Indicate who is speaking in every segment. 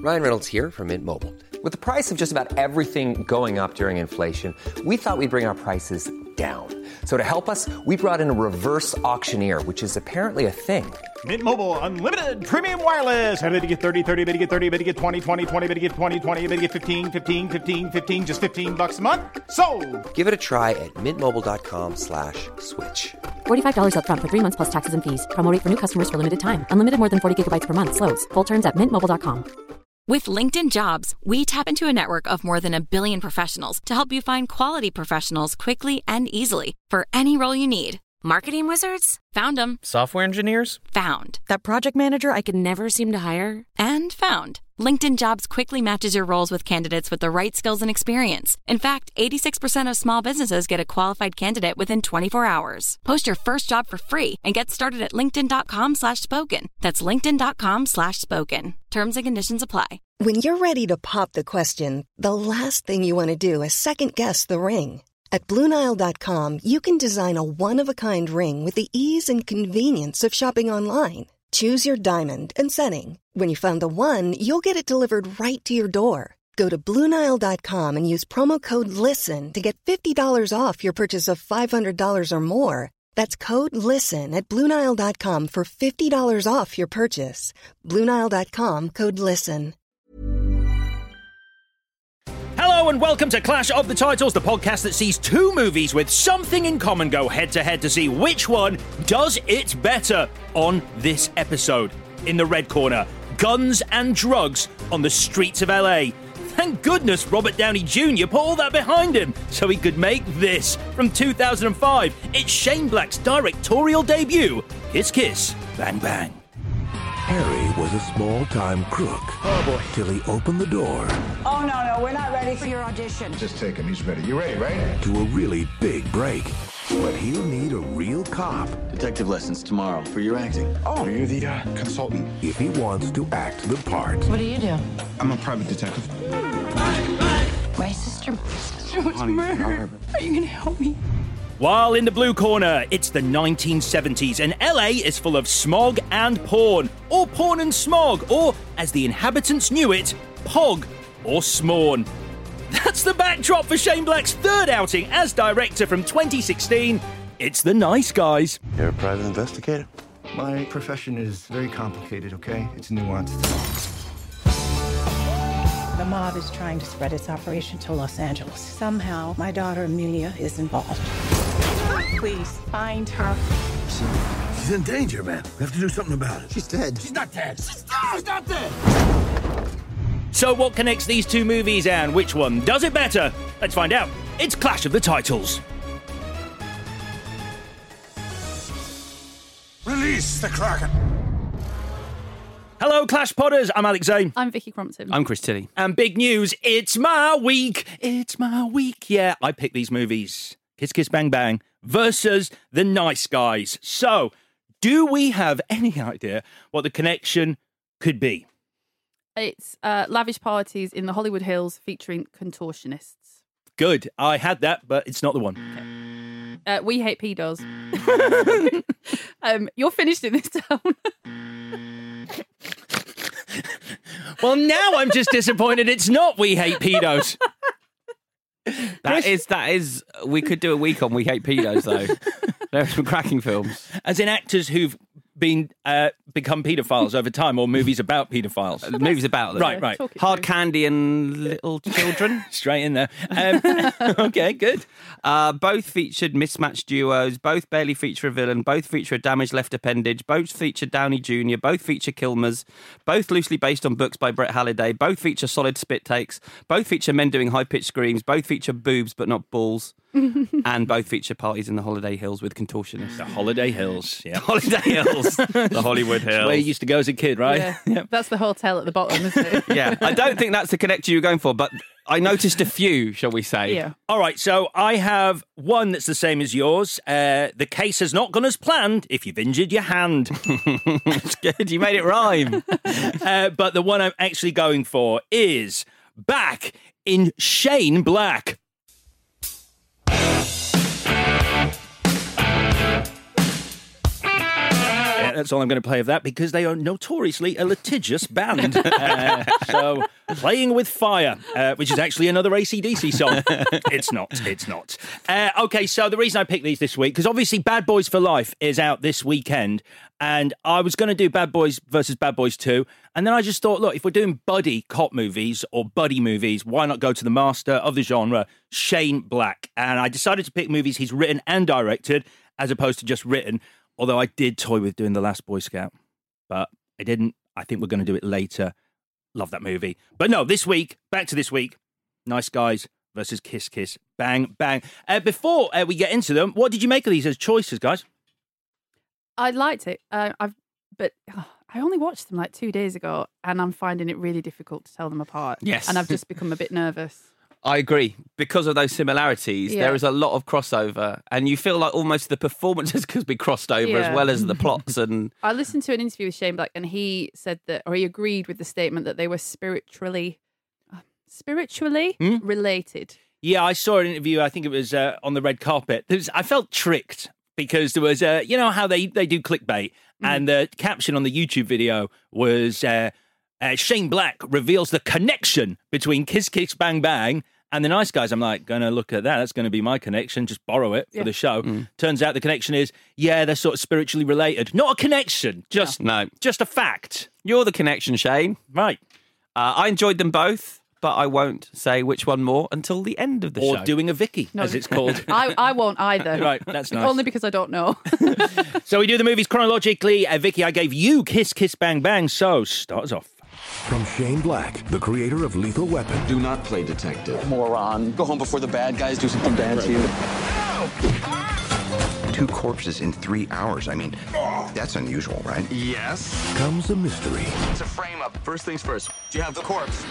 Speaker 1: Ryan Reynolds here from Mint Mobile. With the price of just about everything going up during inflation, we thought we'd bring our prices down. So to help us, we brought in a reverse auctioneer, which is apparently a thing.
Speaker 2: Mint Mobile Unlimited Premium Wireless. How to get 30, 30, bit to get 30, bit to get 20, 20, 20, bit to get 20, 20, bit to get 15, 15, 15, 15, just $15 a month? Sold!
Speaker 1: Give it a try at mintmobile.com/switch.
Speaker 3: $45 up front for 3 months plus taxes and fees. Promo rate for new customers for limited time. Unlimited more than 40 gigabytes per month. Slows full terms at mintmobile.com.
Speaker 4: With LinkedIn Jobs, we tap into a network of more than 1 billion professionals to help you find quality professionals quickly and easily for any role you need. Marketing wizards? Found them.
Speaker 5: Software engineers?
Speaker 4: Found. That project manager I could never seem to hire? And found. LinkedIn Jobs quickly matches your roles with candidates with the right skills and experience. In fact, 86% of small businesses get a qualified candidate within 24 hours. Post your first job for free and get started at linkedin.com/spoken. That's linkedin.com/spoken. Terms and conditions apply.
Speaker 6: When you're ready to pop the question, the last thing you want to do is second-guess the ring. At BlueNile.com, you can design a one-of-a-kind ring with the ease and convenience of shopping online. Choose your diamond and setting. When you find the one, you'll get it delivered right to your door. Go to BlueNile.com and use promo code LISTEN to get $50 off your purchase of $500 or more. That's code LISTEN at BlueNile.com for $50 off your purchase. BlueNile.com, code LISTEN.
Speaker 5: Hello and welcome to Clash of the Titles, the podcast that sees two movies with something in common go head-to-head to see which one does it better. On this episode, in the red corner, guns and drugs on the streets of LA. Thank goodness Robert Downey Jr. put all that behind him so he could make this. From 2005, it's Shane Black's directorial debut, Kiss Kiss, Bang Bang.
Speaker 7: Harry was a small-time crook.
Speaker 2: Oh, boy.
Speaker 7: Till he opened the door.
Speaker 8: Oh, no, we're not ready for your audition.
Speaker 9: Just take him, he's ready. You ready, right?
Speaker 7: To a really big break. But he'll need a real cop.
Speaker 10: Detective lessons tomorrow for your acting.
Speaker 9: Oh, you're the consultant.
Speaker 7: If he wants to act the part.
Speaker 8: What do you do?
Speaker 9: I'm a private detective.
Speaker 8: My sister was murdered. Are you gonna help me?
Speaker 5: While in the blue corner, it's the 1970s and LA is full of smog and porn, or porn and smog, or as the inhabitants knew it, POG or SMORN. That's the backdrop for Shane Black's third outing as director from 2016. It's The Nice Guys.
Speaker 10: You're a private investigator?
Speaker 9: My profession is very complicated, okay? It's nuanced.
Speaker 11: The mob is trying to spread its operation to Los Angeles. Somehow, my daughter Amelia is involved. Please, find her.
Speaker 7: She's in danger, man. We have to do something about it.
Speaker 9: She's dead.
Speaker 7: She's not dead.
Speaker 9: She's not dead!
Speaker 5: So what connects these two movies and which one does it better? Let's find out. It's Clash of the Titles.
Speaker 7: Release the Kraken.
Speaker 5: Hello, Clash Podders. I'm Alex Zane.
Speaker 12: I'm Vicky Crompton.
Speaker 5: I'm Chris Tilley. And big news, it's my week. It's my week. Yeah, I picked these movies. Kiss Kiss Bang Bang versus The Nice Guys. So, do we have any idea what the connection could be?
Speaker 12: It's lavish parties in the Hollywood Hills featuring contortionists.
Speaker 5: Good. I had that, but it's not the one.
Speaker 12: Okay. We hate pedos. You're finished in this town.
Speaker 5: Well, now I'm just disappointed it's not We Hate Pedos.
Speaker 13: That is. We could do a week on We Hate Pedos, though. There are some cracking films.
Speaker 5: As in actors who've become paedophiles over time, or movies about paedophiles.
Speaker 13: Movies about them.
Speaker 5: Right.
Speaker 13: Hard Candy and Little Children.
Speaker 5: Straight in there. Okay, good.
Speaker 13: Both featured mismatched duos. Both barely feature a villain. Both feature a damaged left appendage. Both feature Downey Jr. Both feature Kilmers. Both loosely based on books by Brett Halliday. Both feature solid spit takes. Both feature men doing high-pitched screams. Both feature boobs but not balls. And both feature parties in the Holiday Hills with contortionists.
Speaker 5: The Holiday Hills, yeah.
Speaker 13: Holiday Hills. The Hollywood Hills.
Speaker 5: That's where you used to go as a kid, right?
Speaker 12: Yeah. Yep. That's the hotel at the bottom, isn't it?
Speaker 13: Yeah. I don't think that's the connection you were going for, but I noticed a few, shall we say.
Speaker 12: Yeah.
Speaker 5: All right, so I have one that's the same as yours. The case has not gone as planned if you've injured your hand.
Speaker 13: That's good. You made it rhyme.
Speaker 5: But the one I'm actually going for is back in Shane Black. That's all I'm going to play of that because they are notoriously a litigious band. So, Playing with Fire, which is actually another AC/DC song. It's not. Okay, so the reason I picked these this week, because obviously Bad Boys for Life is out this weekend, and I was going to do Bad Boys versus Bad Boys 2, and then I just thought, look, if we're doing buddy cop movies or buddy movies, why not go to the master of the genre, Shane Black? And I decided to pick movies he's written and directed, as opposed to just written, although I did toy with doing The Last Boy Scout, but I didn't. I think we're going to do it later. Love that movie. But no, this week, back to this week, Nice Guys versus Kiss Kiss Bang Bang. Before we get into them, what did you make of these as choices, guys?
Speaker 12: I liked it, but I only watched them like 2 days ago, and I'm finding it really difficult to tell them apart.
Speaker 13: Yes.
Speaker 12: And I've just become a bit nervous.
Speaker 13: I agree. Because of those similarities,
Speaker 12: Yeah.
Speaker 13: there is a lot of crossover, and you feel like almost the performances could be crossed over as well as the plots. And
Speaker 12: I listened to an interview with Shane Black, and he said that, or he agreed with the statement that they were spiritually related.
Speaker 5: Yeah, I saw an interview, I think it was on the red carpet. I felt tricked because there was, you know how they do clickbait, and the caption on the YouTube video was Shane Black reveals the connection between Kiss Kiss Bang Bang and the Nice Guys. I'm like, going to look at that. That's going to be my connection. Just borrow it for the show. Turns out the connection is, they're sort of spiritually related. Not a connection, just a fact.
Speaker 13: You're the connection, Shane.
Speaker 5: Right.
Speaker 13: I enjoyed them both, but I won't say which one more until the end of the show.
Speaker 5: Or doing a Vicky, as it's called.
Speaker 12: I won't either.
Speaker 5: Right, that's nice.
Speaker 12: Only because I don't know.
Speaker 5: So we do the movies chronologically. Vicky, I gave you Kiss Kiss Bang Bang, so start us off.
Speaker 7: From Shane Black, the creator of Lethal Weapon.
Speaker 10: Do not play detective. Moron. Go home before the bad guys do something bad to you.
Speaker 14: 2 corpses in 3 hours. I mean, that's unusual, right?
Speaker 10: Yes.
Speaker 7: Comes a mystery.
Speaker 10: It's a frame-up. First things first. Do you have the corpse?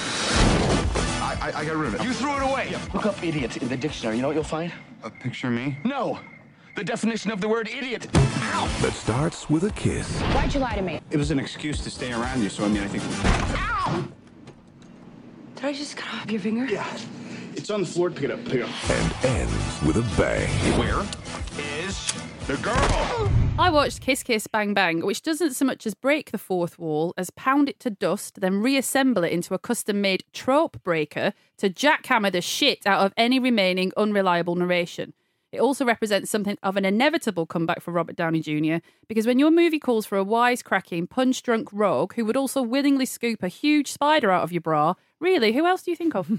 Speaker 14: I got rid of it.
Speaker 10: You threw it away. Look up idiot in the dictionary. You know what you'll find?
Speaker 14: A picture of me?
Speaker 10: No. The definition of the word idiot.
Speaker 14: Ow!
Speaker 7: That starts with a kiss.
Speaker 8: Why'd you lie to me?
Speaker 14: It was an excuse to stay around you, so I think...
Speaker 8: Ow! Did I just cut off your finger?
Speaker 14: Yeah. It's on the floor. Pick it up.
Speaker 7: And ends with a bang.
Speaker 10: Where is the girl?
Speaker 12: I watched Kiss Kiss Bang Bang, which doesn't so much as break the fourth wall as pound it to dust, then reassemble it into a custom-made trope breaker to jackhammer the shit out of any remaining unreliable narration. It also represents something of an inevitable comeback for Robert Downey Jr., because when your movie calls for a wisecracking, punch-drunk rogue who would also willingly scoop a huge spider out of your bra, really, who else do you think of?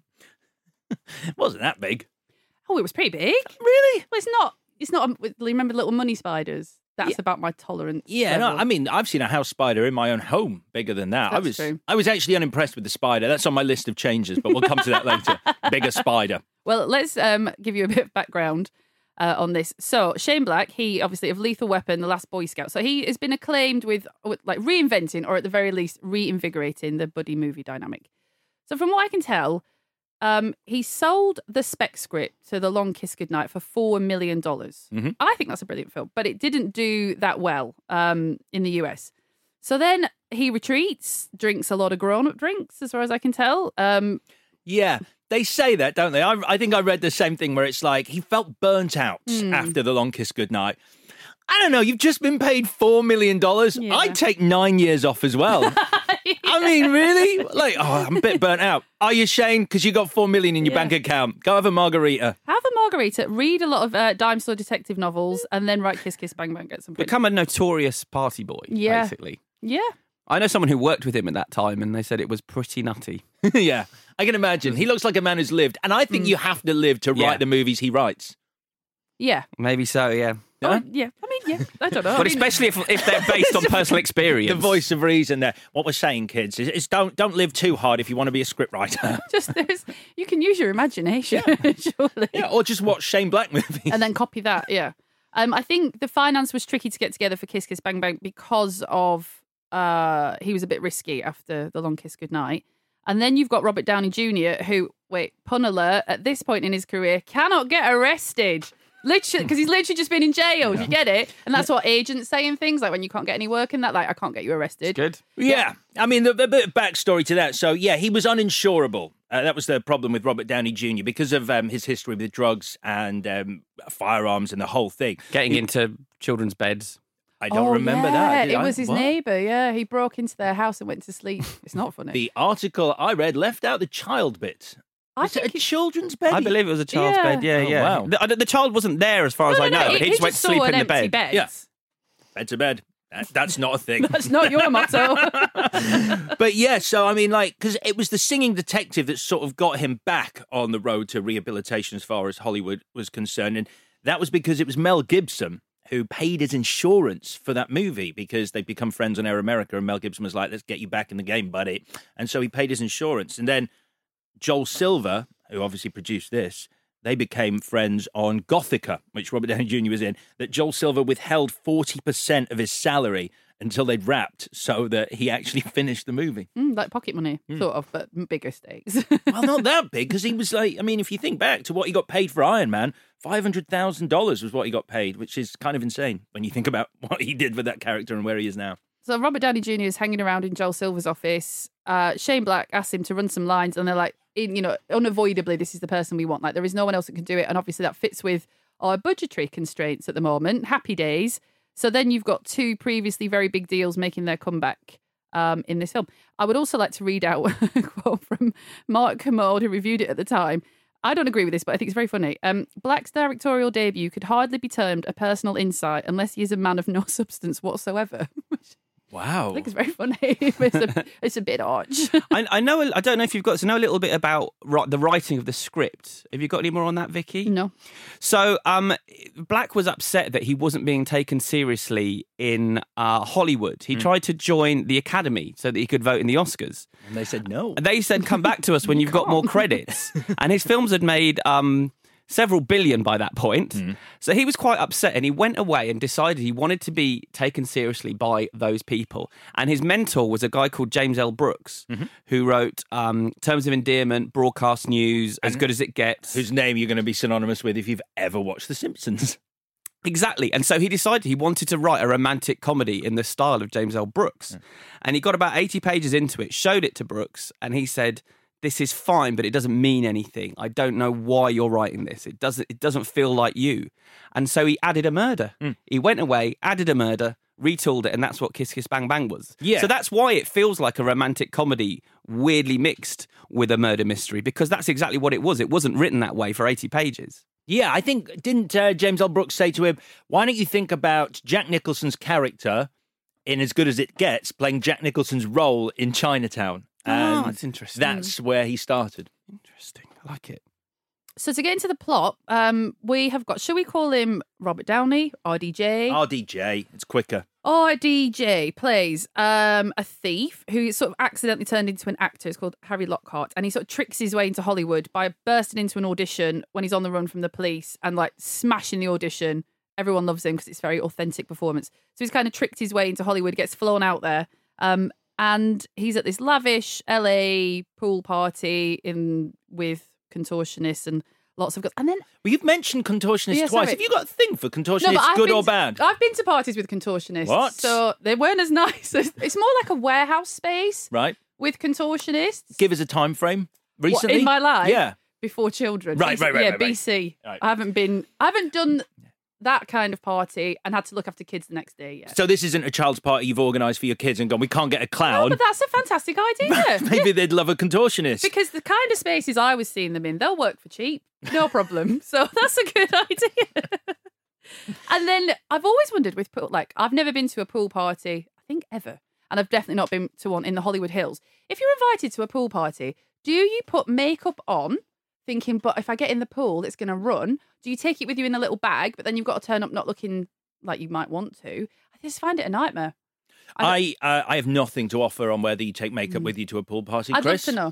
Speaker 5: It wasn't that big.
Speaker 12: Oh, it was pretty big.
Speaker 5: Really?
Speaker 12: Well, it's not. Remember little money spiders? That's about my tolerance.
Speaker 5: Yeah,
Speaker 12: level.
Speaker 5: no, I mean, I've seen a house spider in my own home bigger than that.
Speaker 12: That's true.
Speaker 5: I was actually unimpressed with the spider. That's on my list of changes, but we'll come to that later. Bigger spider.
Speaker 12: Well, let's give you a bit of background on this. So, Shane Black, he obviously of Lethal Weapon, The Last Boy Scout. So he has been acclaimed with like reinventing, or at the very least reinvigorating, the buddy movie dynamic. So from what I can tell, he sold the spec script to The Long Kiss Goodnight for $4 million.
Speaker 5: Mm-hmm.
Speaker 12: I think that's a brilliant film, but it didn't do that well in the US. So then he retreats, drinks a lot of grown-up drinks, as far as I can tell.
Speaker 5: Yeah, they say that, don't they? I think I read the same thing where it's like he felt burnt out after The Long Kiss Goodnight. I don't know, you've just been paid $4 million.
Speaker 12: Yeah.
Speaker 5: I'd take 9 years off as well. Yeah. I mean, really? Like, I'm a bit burnt out. Are you, Shane? Because you got $4 million in your bank account. Go have a margarita.
Speaker 12: Have a margarita, read a lot of dime store detective novels, and then write Kiss Kiss Bang Bang, get some print.
Speaker 13: Become a notorious party boy, basically.
Speaker 12: Yeah.
Speaker 13: I know someone who worked with him at that time, and they said it was pretty nutty.
Speaker 5: Yeah, I can imagine. He looks like a man who's lived, and I think you have to live to write the movies he writes.
Speaker 12: Yeah.
Speaker 13: Maybe so, yeah.
Speaker 12: Oh, yeah. I mean, yeah. I don't know.
Speaker 13: But especially if they're based on personal experience.
Speaker 5: The voice of reason there. What we're saying, kids, is don't live too hard if you want to be a scriptwriter.
Speaker 12: You can use your imagination, surely.
Speaker 5: Yeah, or just watch Shane Black movies.
Speaker 12: And then copy that, yeah. I think the finance was tricky to get together for Kiss Kiss Bang Bang because of he was a bit risky after The Long Kiss Goodnight. And then you've got Robert Downey Jr., who, pun alert, at this point in his career, cannot get arrested. Literally, because he's literally just been in jail. Do you get it? And that's what agents say in things, like when you can't get any work in that, like, I can't get you arrested.
Speaker 13: Good.
Speaker 5: Yeah. I mean, the bit of backstory to that. So, yeah, he was uninsurable. That was the problem with Robert Downey Jr. because of his history with drugs and firearms and the whole thing.
Speaker 13: Getting into children's beds.
Speaker 5: I don't remember that.
Speaker 12: It was his neighbour, yeah. He broke into their house and went to sleep. It's not funny.
Speaker 5: The article I read left out the child bit. Is it a children's bed?
Speaker 13: I believe it was a child's bed, yeah.
Speaker 5: Wow.
Speaker 13: The child wasn't there as far as I know. He just went to sleep in the bed.
Speaker 5: Yeah. Bed to bed. That's not a thing.
Speaker 12: That's not your motto.
Speaker 5: But yeah, so I mean, like, because it was the singing detective that sort of got him back on the road to rehabilitation as far as Hollywood was concerned. And that was because it was Mel Gibson who paid his insurance for that movie because they'd become friends on Air America. And Mel Gibson was like, let's get you back in the game, buddy. And so he paid his insurance. And then Joel Silver, who obviously produced this, they became friends on Gothica, which Robert Downey Jr. was in, that Joel Silver withheld 40% of his salary until they'd wrapped so that he actually finished the movie.
Speaker 12: Like pocket money, sort of, but bigger stakes.
Speaker 5: Well, not that big, because he was like, I mean, if you think back to what he got paid for Iron Man, $500,000 was what he got paid, which is kind of insane when you think about what he did with that character and where he is now.
Speaker 12: So Robert Downey Jr. is hanging around in Joel Silver's office. Shane Black asks him to run some lines, and they're like, unavoidably, this is the person we want. Like, there is no one else that can do it. And obviously that fits with our budgetary constraints at the moment. Happy days. So then you've got two previously very big deals making their comeback in this film. I would also like to read out a quote from Mark Kermode, who reviewed it at the time. I don't agree with this, but I think it's very funny. Black's directorial debut could hardly be termed a personal insight unless he is a man of no substance whatsoever.
Speaker 5: Wow.
Speaker 12: I think it's very funny. It's a bit arch.
Speaker 13: I know. I don't know if you've got to know a little bit about the writing of the script. Have you got any more on that, Vicky?
Speaker 12: No.
Speaker 13: So Black was upset that he wasn't being taken seriously in Hollywood. He tried to join the Academy so that he could vote in the Oscars.
Speaker 5: And they said no.
Speaker 13: They said, come back to us when you've got more credits. And his films had made several billion by that point. So he was quite upset, and he went away and decided he wanted to be taken seriously by those people. And his mentor was a guy called James L. Brooks, who wrote Terms of Endearment, Broadcast News, As Good as It Gets.
Speaker 5: Whose name you're going to be synonymous with if you've ever watched The Simpsons.
Speaker 13: Exactly. And so he decided he wanted to write a romantic comedy in the style of James L. Brooks. And he got about 80 pages into it, showed it to Brooks, and he said, this is fine, but it doesn't mean anything. I don't know why you're writing this. It doesn't feel like you. And so he added a murder. He went away, added a murder, retooled it, and that's what Kiss Kiss Bang Bang was.
Speaker 5: Yeah.
Speaker 13: So that's why it feels like a romantic comedy weirdly mixed with a murder mystery, because that's exactly what it was. It wasn't written that way for 80 pages.
Speaker 5: Yeah, I think, didn't James L. Brooks say to him, why don't you think about Jack Nicholson's character in As Good as It Gets playing Jack Nicholson's role in Chinatown?
Speaker 13: Oh, that's interesting.
Speaker 5: That's where he started.
Speaker 13: Interesting. I like it.
Speaker 12: So to get into the plot, we have got, shall we call him Robert Downey, RDJ?
Speaker 5: RDJ, it's quicker.
Speaker 12: RDJ plays a thief who sort of accidentally turned into an actor. It's called Harry Lockhart, and he sort of tricks his way into Hollywood by bursting into an audition when he's on the run from the police and like smashing the audition. Everyone loves him because it's a very authentic performance. So he's kind of tricked his way into Hollywood, gets flown out there. And he's at this lavish LA pool party with contortionists and lots of guys. And then,
Speaker 5: well, you've mentioned contortionists twice.
Speaker 12: Sorry.
Speaker 5: Have you got a thing for contortionists, good or bad?
Speaker 12: I've been to parties with contortionists.
Speaker 5: What?
Speaker 12: So they weren't as nice. It's more like a warehouse space,
Speaker 5: right?
Speaker 12: With contortionists.
Speaker 5: Give us a time frame. Recently,
Speaker 12: in my life,
Speaker 5: yeah,
Speaker 12: before children,
Speaker 5: right.
Speaker 12: BC.
Speaker 5: Right.
Speaker 12: I haven't done that kind of party and had to look after kids the next day yet.
Speaker 5: So this isn't a child's party you've organised for your kids and gone, we can't get a clown.
Speaker 12: No, but that's a fantastic idea.
Speaker 5: Maybe they'd love a contortionist.
Speaker 12: Because the kind of spaces I was seeing them in, they'll work for cheap. No problem. So that's a good idea. And then I've always wondered with pool, like, I've never been to a pool party, I think ever. And I've definitely not been to one in the Hollywood Hills. If you're invited to a pool party, do you put makeup on thinking, but if I get in the pool, it's going to run? Do you take it with you in a little bag, but then you've got to turn up not looking like you might want to? I just find it a nightmare.
Speaker 5: I have nothing to offer on whether you take makeup with you to a pool party,
Speaker 12: I'd
Speaker 5: Chris.
Speaker 12: love to know.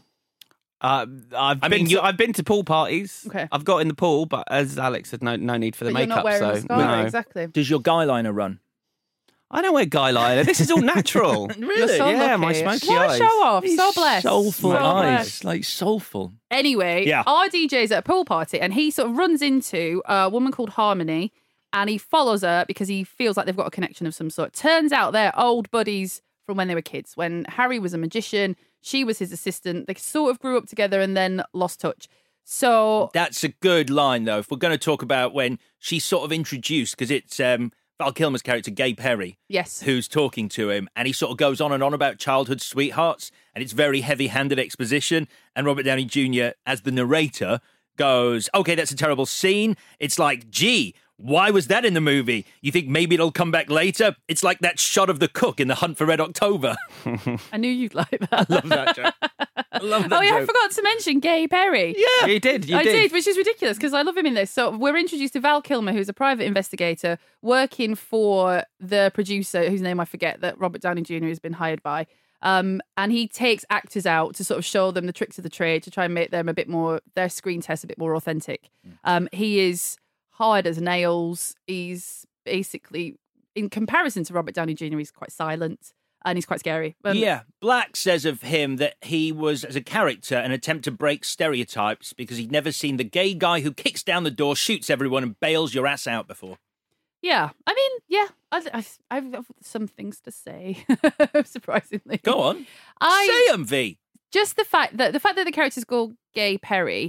Speaker 13: I've been to pool parties.
Speaker 12: Okay.
Speaker 13: I've got in the pool, but as Alex said, no need for the
Speaker 12: But
Speaker 13: makeup.
Speaker 12: you're not wearing
Speaker 13: so
Speaker 12: mascara,
Speaker 13: no.
Speaker 12: exactly.
Speaker 5: Does your guy liner run?
Speaker 13: I don't wear guy liner. This is all natural.
Speaker 5: Really?
Speaker 12: You're so
Speaker 13: Yeah,
Speaker 12: lucky.
Speaker 13: my smoky
Speaker 12: What a
Speaker 13: eyes.
Speaker 12: show off. So blessed.
Speaker 5: Soulful
Speaker 12: So
Speaker 5: eyes.
Speaker 12: blessed.
Speaker 5: Like soulful.
Speaker 12: Anyway,
Speaker 5: Yeah.
Speaker 12: our DJ's at a pool party and he sort of runs into a woman called Harmony and he follows her because he feels like they've got a connection of some sort. Turns out they're old buddies from when they were kids. When Harry was a magician, she was his assistant. They sort of grew up together and then lost touch. So
Speaker 5: That's a good line, though. If we're going to talk about when she's sort of introduced, because it's Val Kilmer's character, Gay Perry,
Speaker 12: Yes.
Speaker 5: who's talking to him, and he sort of goes on and on about childhood sweethearts, and it's very heavy-handed exposition, and Robert Downey Jr., as the narrator, goes, okay, that's a terrible scene. It's like, gee, why was that in the movie? You think maybe it'll come back later? It's like that shot of the cook in The Hunt for Red October.
Speaker 12: I knew you'd like that.
Speaker 5: I love that joke. I love that
Speaker 12: Oh, yeah,
Speaker 5: joke.
Speaker 12: I forgot to mention Gay Perry.
Speaker 5: Yeah.
Speaker 13: You did.
Speaker 12: I did, which is ridiculous because I love him in this. So we're introduced to Val Kilmer, who's a private investigator working for the producer, whose name I forget, that Robert Downey Jr. has been hired by. And he takes actors out to sort of show them the tricks of the trade to try and make them a bit more, their screen test a bit more authentic. He is hard as nails. He's basically, in comparison to Robert Downey Jr., he's quite silent and he's quite scary.
Speaker 5: Yeah, Black says of him that he was, as a character, an attempt to break stereotypes because he'd never seen the gay guy who kicks down the door, shoots everyone, and bails your ass out before.
Speaker 12: Yeah, I mean, yeah, I've some things to say, surprisingly.
Speaker 5: Go on. Say them, V.
Speaker 12: Just the fact that the character's called Gay Perry,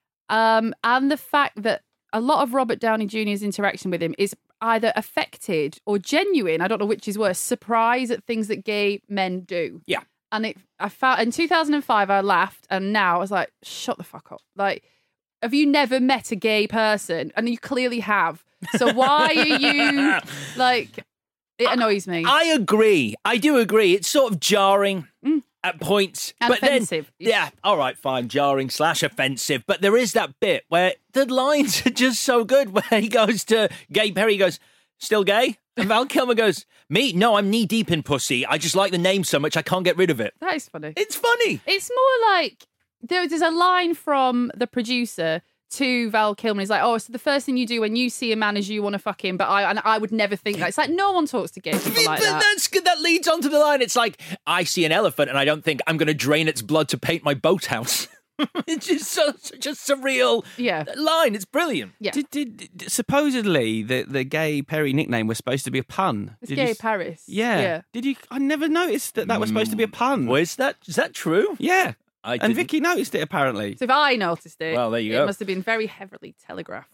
Speaker 12: and the fact that a lot of Robert Downey Jr.'s interaction with him is either affected or genuine. I don't know which is worse. Surprise at things that gay men do.
Speaker 5: Yeah.
Speaker 12: And I found in 2005 I laughed, and now I was like, shut the fuck up. Like, have you never met a gay person? And you clearly have. So why are you like? It annoys me.
Speaker 5: I agree. I do agree. It's sort of jarring at points.
Speaker 12: And
Speaker 5: but
Speaker 12: offensive.
Speaker 5: Then, yeah, all right, fine. Jarring / offensive. But there is that bit where the lines are just so good where he goes to Gay Perry, he goes, still gay? And Val Kilmer goes, me? No, I'm knee deep in pussy. I just like the name so much I can't get rid of it.
Speaker 12: That is funny.
Speaker 5: It's funny.
Speaker 12: It's more like there's a line from the producer to Val Kilmer. He's like, oh, so the first thing you do when you see a man is you want to fuck him, but I would never think that. It's like no one talks to gay people like that.
Speaker 5: That's good. That leads on to the line. It's like, I see an elephant and I don't think I'm going to drain its blood to paint my boathouse. It's just such a surreal line. It's brilliant.
Speaker 12: Yeah.
Speaker 13: Did supposedly the Gay Perry nickname was supposed to be a pun?
Speaker 12: It's Gay Paris.
Speaker 13: Yeah. Did you? I never noticed that was supposed to be a pun.
Speaker 5: Well, is that true?
Speaker 13: Yeah.
Speaker 5: And
Speaker 13: Vicky noticed it apparently.
Speaker 12: So if I noticed it,
Speaker 5: well, there you go.
Speaker 12: It must have been very heavily telegraphed.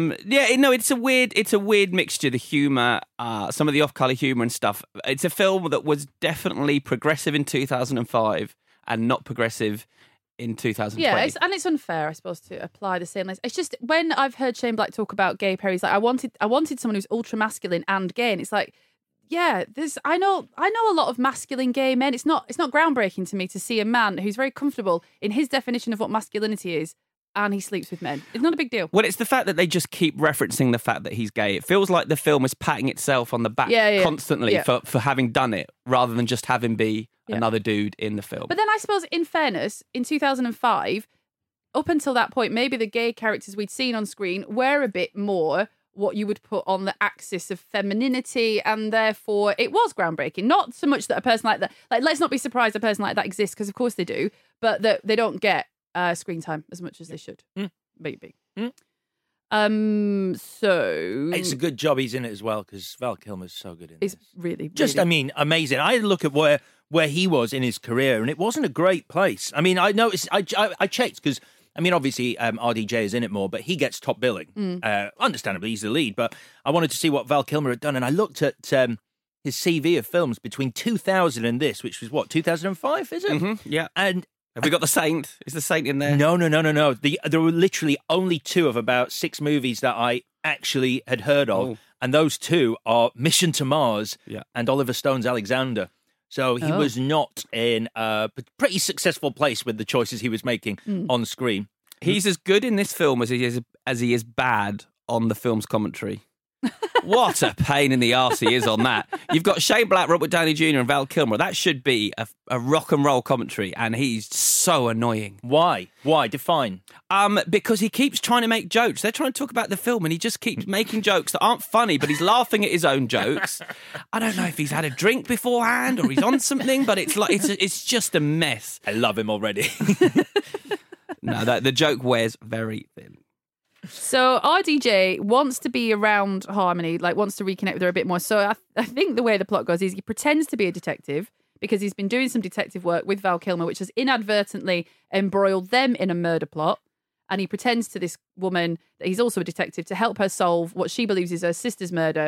Speaker 13: It's a weird mixture. The humour, some of the off-color humour and stuff. It's a film that was definitely progressive in 2005 and not progressive in 2020.
Speaker 12: Yeah, it's unfair, I suppose, to apply the same lens. It's just when I've heard Shane Black talk about Gay Perry, he's like, I wanted someone who's ultra masculine and gay, and it's like, yeah, I know a lot of masculine gay men. It's not groundbreaking to me to see a man who's very comfortable in his definition of what masculinity is, and he sleeps with men. It's not a big deal.
Speaker 13: Well, it's the fact that they just keep referencing the fact that he's gay. It feels like the film is patting itself on the back constantly for having done it, rather than just have him be another dude in the film.
Speaker 12: But then I suppose, in fairness, in 2005, up until that point, maybe the gay characters we'd seen on screen were a bit more what you would put on the axis of femininity, and therefore it was groundbreaking. Not so much that a person like that, like, let's not be surprised a person like that exists, because of course they do, but that they don't get screen time as much as they should. Maybe. So
Speaker 5: it's a good job he's in it as well, because Val Kilmer's so good in it.
Speaker 12: It's really
Speaker 5: I mean, amazing. I look at where he was in his career, and it wasn't a great place. I mean, I noticed, I checked, because I mean, obviously, RDJ is in it more, but he gets top billing. Understandably, he's the lead. But I wanted to see what Val Kilmer had done, and I looked at his CV of films between 2000 and this, which was what, 2005, is it?
Speaker 13: Mm-hmm, yeah.
Speaker 5: And
Speaker 13: have we got The Saint? Is The Saint in there?
Speaker 5: No. There were literally only 2 of about 6 movies that I actually had heard of, and those 2 are Mission to Mars and Oliver Stone's Alexander. So he was not in a pretty successful place with the choices he was making on screen.
Speaker 13: He's as good in this film as he is bad on the film's commentary. What a pain in the arse he is on that. You've got Shane Black, Robert Downey Jr. and Val Kilmer. That should be a rock and roll commentary, and he's so annoying.
Speaker 5: Why? Define.
Speaker 13: Because he keeps trying to make jokes. They're trying to talk about the film, and he just keeps making jokes that aren't funny, but he's laughing at his own jokes. I don't know if he's had a drink beforehand or he's on something, but it's just a mess.
Speaker 5: I love him already.
Speaker 13: No, the joke wears very thin.
Speaker 12: So RDJ wants to be around Harmony, like wants to reconnect with her a bit more. So I think the way the plot goes is he pretends to be a detective because he's been doing some detective work with Val Kilmer, which has inadvertently embroiled them in a murder plot. And he pretends to this woman that he's also a detective to help her solve what she believes is her sister's murder.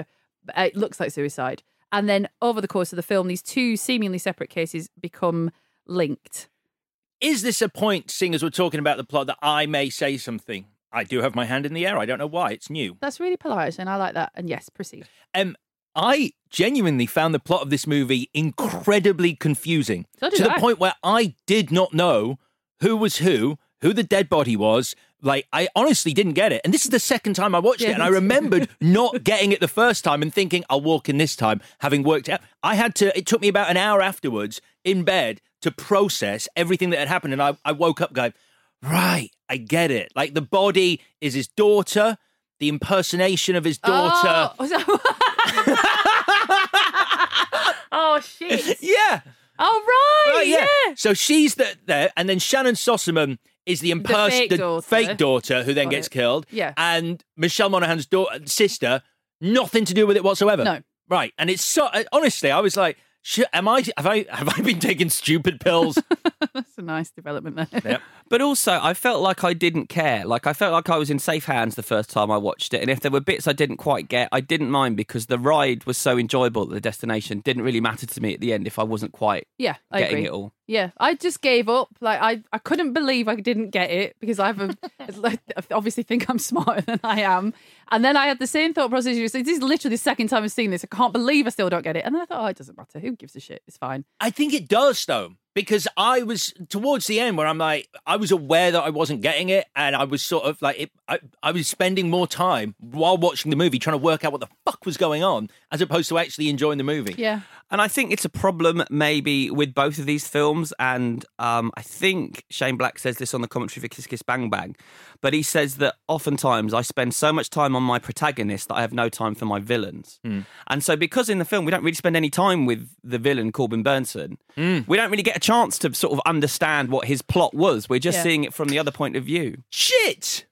Speaker 12: It looks like suicide. And then over the course of the film, these two seemingly separate cases become linked.
Speaker 5: Is this a point, seeing as we're talking about the plot, that I may say something? I do have my hand in the air. I don't know why. It's new.
Speaker 12: That's really polite, and I like that. And yes, proceed.
Speaker 5: I genuinely found the plot of this movie incredibly confusing.
Speaker 12: So did
Speaker 5: to the
Speaker 12: I.
Speaker 5: point where I did not know who was who the dead body was. Like, I honestly didn't get it. And this is the second time I watched it. And I remembered not getting it the first time and thinking, I'll walk in this time, having worked out. It took me about an hour afterwards in bed to process everything that had happened. And I woke up going, right, I get it. Like, the body is his daughter, the impersonation of his daughter.
Speaker 12: Oh, shit.
Speaker 5: Yeah.
Speaker 12: Oh, right, yeah.
Speaker 5: So she's there, and then Shannon Sossamon is the fake daughter who then gets killed.
Speaker 12: Yeah.
Speaker 5: And Michelle Monaghan's sister, nothing to do with it whatsoever.
Speaker 12: No.
Speaker 5: Right. And it's so, honestly, I was like, have I been taking stupid pills?
Speaker 12: That's a nice development there.
Speaker 5: Yep.
Speaker 13: But also, I felt like I didn't care. Like, I felt like I was in safe hands the first time I watched it. And if there were bits I didn't quite get, I didn't mind because the ride was so enjoyable that the destination didn't really matter to me at the end if I wasn't quite
Speaker 12: I
Speaker 13: getting
Speaker 12: agree.
Speaker 13: it all.
Speaker 12: Yeah, I just gave up. Like, I couldn't believe I didn't get it because I obviously think I'm smarter than I am. And then I had the same thought process. This is literally the second time I've seen this. I can't believe I still don't get it. And then I thought, it doesn't matter. Who gives a shit? It's fine.
Speaker 5: I think it does, though, because I was towards the end where I'm like, I was aware that I wasn't getting it, and I was sort of like, I was spending more time while watching the movie trying to work out what the fuck was going on, as opposed to actually enjoying the movie.
Speaker 12: Yeah.
Speaker 13: And I think it's a problem maybe with both of these films, and I think Shane Black says this on the commentary for Kiss Kiss Bang Bang, but he says that oftentimes I spend so much time on my protagonist that I have no time for my villains. And so because in the film we don't really spend any time with the villain, Corbin Burnson, we don't really get a chance to sort of understand what his plot was. We're just seeing it from the other point of view.
Speaker 5: Shit!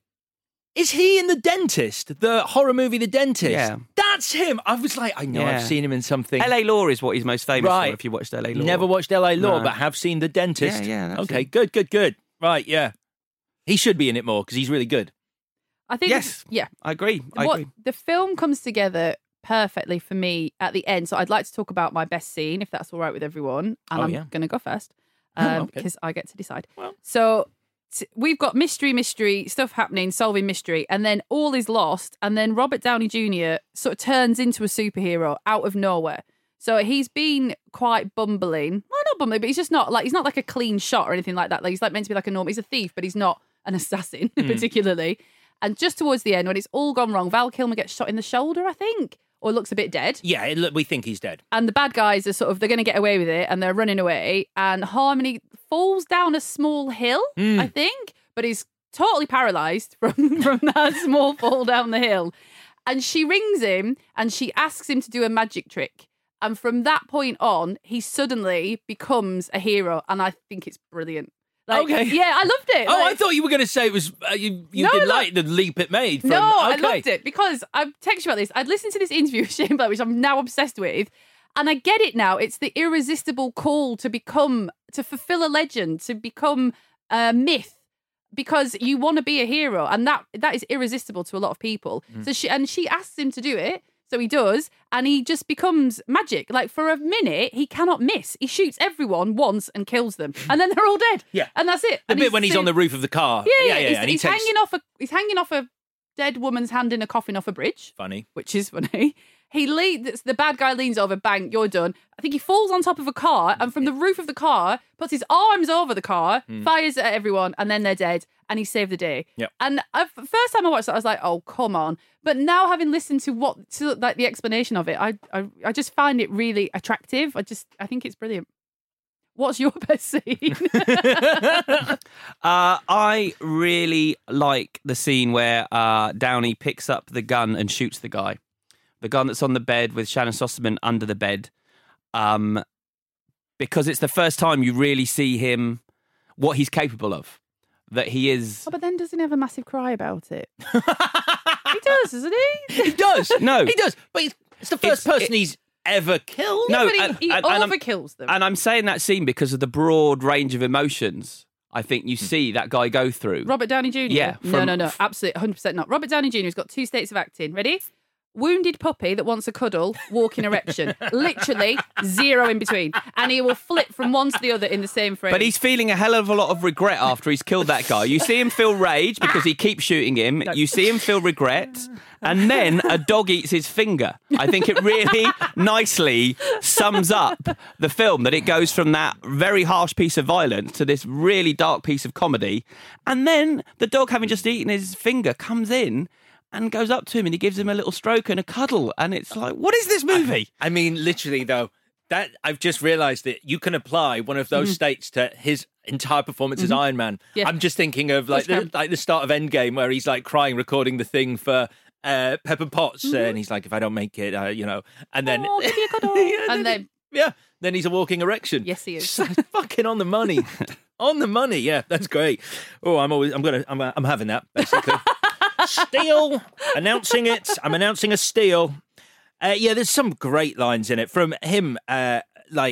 Speaker 5: Is he in The Dentist? The horror movie The Dentist?
Speaker 13: Yeah.
Speaker 5: That's him! I was like, I know I've seen him in something.
Speaker 13: L.A. Law is what he's most famous for if you watched L.A. Law.
Speaker 5: Never watched L.A. Law,
Speaker 13: No.
Speaker 5: but have seen The Dentist.
Speaker 13: Yeah, that's
Speaker 5: okay,
Speaker 13: it.
Speaker 5: good. Right, yeah. He should be in it more because he's really good.
Speaker 12: I think
Speaker 13: Yes.
Speaker 12: yeah.
Speaker 13: I agree. I agree.
Speaker 12: The film comes together perfectly for me at the end. So I'd like to talk about my best scene, if that's all right with everyone. And I'm going to go first because I get to decide.
Speaker 5: Well.
Speaker 12: So we've got mystery stuff happening, solving mystery, and then all is lost. And then Robert Downey Jr. sort of turns into a superhero out of nowhere. So he's been quite bumbling. Well, not bumbling, but he's just not like, he's not like a clean shot or anything like that. Like, he's like meant to be like a normal, he's a thief, but he's not an assassin particularly. And just towards the end, when it's all gone wrong, Val Kilmer gets shot in the shoulder, I think, or looks a bit dead.
Speaker 5: Yeah, we think he's dead.
Speaker 12: And the bad guys are they're going to get away with it, and they're running away. And Harmony falls down a small hill, I think, but he's totally paralysed from that small fall down the hill. And she rings him, and she asks him to do a magic trick. And from that point on, he suddenly becomes a hero, and I think it's brilliant. Like,
Speaker 5: okay.
Speaker 12: Yeah, I loved it.
Speaker 5: Oh, I thought you were going to say it was you did like the leap it made.
Speaker 12: No, I loved it because I've texted you about this. I'd listened to this interview with Shane Black, which I'm now obsessed with, and I get it now. It's the irresistible call to fulfill a legend, to become a myth, because you want to be a hero, and that is irresistible to a lot of people. So she asks him to do it. So he does, and he just becomes magic. Like, for a minute, he cannot miss. He shoots everyone once and kills them, and then they're all dead.
Speaker 5: Yeah,
Speaker 12: and that's it.
Speaker 5: The bit when he's on the roof of the car.
Speaker 12: Yeah.
Speaker 5: And
Speaker 12: he's hanging off a dead woman's hand in a coffin off a bridge.
Speaker 5: Funny,
Speaker 12: which is funny. The bad guy leans over, bang, you're done. I think he falls on top of a car, and from the roof of the car, puts his arms over the car, fires at everyone, and then they're dead, and he saved the day.
Speaker 5: Yep.
Speaker 12: And first time I watched that, I was like, oh, come on. But now, having listened to the explanation of it, I just find it really attractive. I think it's brilliant. What's your best scene?
Speaker 13: I really like the scene where Downey picks up the gun and shoots the guy. The gun that's on the bed with Shannon Sossamon under the bed. Because it's the first time you really see him, what he's capable of. That he is...
Speaker 12: Oh, but then doesn't he have a massive cry about it? He does, doesn't he?
Speaker 5: He does.
Speaker 13: No.
Speaker 5: He does. But it's the first person he's ever killed.
Speaker 12: No, but he overkills them.
Speaker 13: And I'm saying that scene because of the broad range of emotions I think you see that guy go through.
Speaker 12: Robert Downey Jr.?
Speaker 13: Yeah.
Speaker 12: No, absolutely, 100% not. Robert Downey Jr. has got 2 states of acting. Ready? wounded puppy that wants a cuddle, walking erection. Literally 0 in between. And he will flip from one to the other in the same frame.
Speaker 13: But he's feeling a hell of a lot of regret after he's killed that guy. You see him feel rage because he keeps shooting him. No. You see him feel regret. And then a dog eats his finger. I think it really nicely sums up the film, that it goes from that very harsh piece of violence to this really dark piece of comedy. And then the dog, having just eaten his finger, comes in and goes up to him and he gives him a little stroke and a cuddle. And it's like, what is this movie?
Speaker 5: I mean, literally, though, that I've just realised that you can apply one of those states to his entire performance as Iron Man. Yeah. I'm just thinking of like the start of Endgame where he's like crying, recording the thing for Pepper Potts, and he's like, if I don't make it, and then...
Speaker 12: Oh, give me a cuddle. and then...
Speaker 5: Yeah, then he's a walking erection.
Speaker 12: Yes, he is.
Speaker 5: So fucking on the money. On the money, yeah, that's great. Oh, I'm having that, basically. Steal, announcing it. I'm announcing a steal. There's some great lines in it from him. I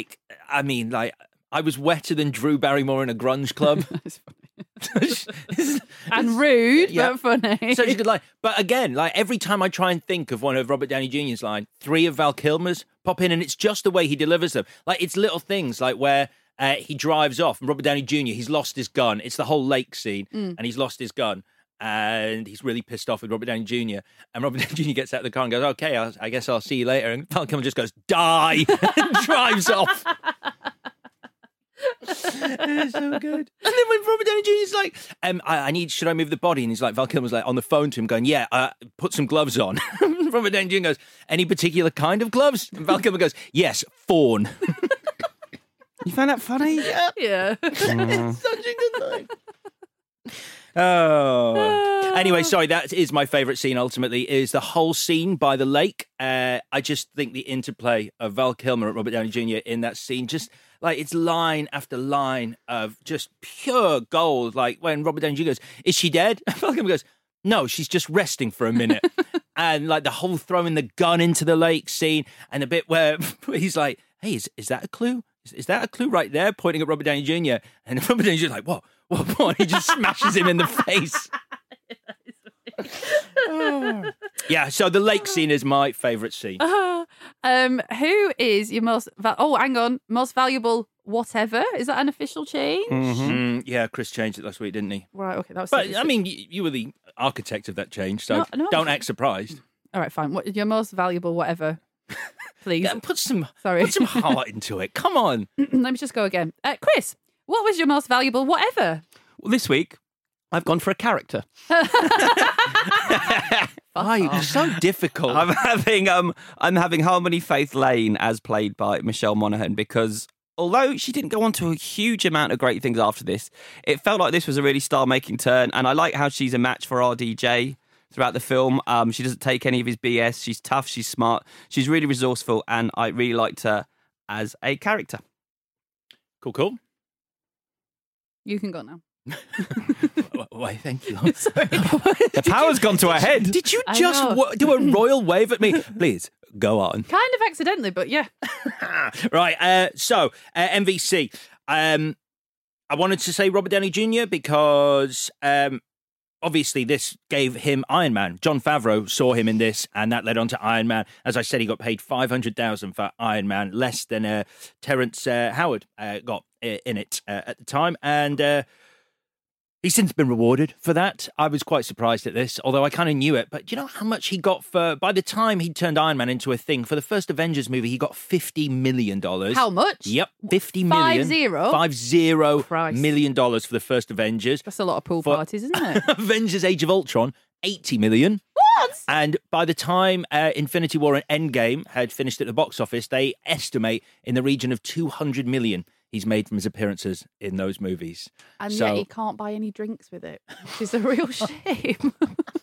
Speaker 5: was wetter than Drew Barrymore in a grunge club.
Speaker 12: That's funny. And rude, but funny.
Speaker 5: Such a good line. But again, like every time I try and think of one of Robert Downey Jr.'s line, 3 of Val Kilmer's pop in, and it's just the way he delivers them. Like it's little things like where he drives off, and Robert Downey Jr., he's lost his gun. It's the whole lake scene, and he's lost his gun. And he's really pissed off with Robert Downey Jr. And Robert Downey Jr. gets out of the car and goes, okay, I guess I'll see you later. And Val Kilmer just goes, die, and drives off. It's so good. And then when Robert Downey Jr.'s like, should I move the body? And he's like, Val Kilmer's like on the phone to him going, yeah, put some gloves on. Robert Downey Jr. goes, any particular kind of gloves? And Val Kilmer goes, yes, fawn.
Speaker 13: You found that funny?
Speaker 12: Yeah.
Speaker 5: It's such a good line. Oh. Anyway, sorry, that is my favourite scene, ultimately, is the whole scene by the lake. I just think the interplay of Val Kilmer and Robert Downey Jr. in that scene, just like it's line after line of just pure gold. Like when Robert Downey Jr. goes, is she dead? Val Kilmer goes, no, she's just resting for a minute. And like the whole throwing the gun into the lake scene, and the bit where he's like, hey, is that a clue? Is that a clue right there? Pointing at Robert Downey Jr. And Robert Downey Jr. is like, what? And he just smashes him in the face. Yeah, so the lake scene is my favourite scene.
Speaker 12: Who is your most... most valuable whatever? Is that an official change?
Speaker 5: Mm-hmm. Yeah, Chris changed it last week, didn't he?
Speaker 12: Right, okay. That was.
Speaker 5: But, I mean, you were the architect of that change, so don't act surprised.
Speaker 12: All right, fine. What your most valuable whatever? Please.
Speaker 5: Yeah, put some heart into it. Come on.
Speaker 12: Let me just go again. Chris, what was your most valuable whatever?
Speaker 13: Well, this week, I've gone for a character.
Speaker 5: So difficult.
Speaker 13: I'm having Harmony Faith Lane as played by Michelle Monaghan, because although she didn't go on to a huge amount of great things after this, it felt like this was a really star-making turn, and I like how she's a match for RDJ throughout the film. She doesn't take any of his BS. She's tough, she's smart, she's really resourceful, and I really liked her as a character.
Speaker 5: Cool.
Speaker 12: You can go now.
Speaker 5: Why, thank you.
Speaker 12: Sorry.
Speaker 13: The power's gone to her head.
Speaker 5: Did you just do a royal wave at me? Please, go on.
Speaker 12: Kind of accidentally, but yeah.
Speaker 5: Right, so MVC. I wanted to say Robert Downey Jr. because obviously this gave him Iron Man. Jon Favreau saw him in this, and that led on to Iron Man. As I said, he got paid $500,000 for Iron Man, less than Terrence Howard got in it at the time, and he's since been rewarded for that. I was quite surprised at this, although I kind of knew it. But do you know how much he got for... By the time he turned Iron Man into a thing, for the first Avengers movie, he got $50 million.
Speaker 12: How much?
Speaker 5: Yep, $50 million.
Speaker 12: 50
Speaker 5: million dollars for the first Avengers.
Speaker 12: That's a lot of pool parties, isn't it?
Speaker 5: Avengers Age of Ultron, $80 million.
Speaker 12: What?
Speaker 5: And by the time Infinity War and Endgame had finished at the box office, they estimate in the region of $200 million he's made from his appearances in those movies.
Speaker 12: And yet he can't buy any drinks with it, which is a real shame.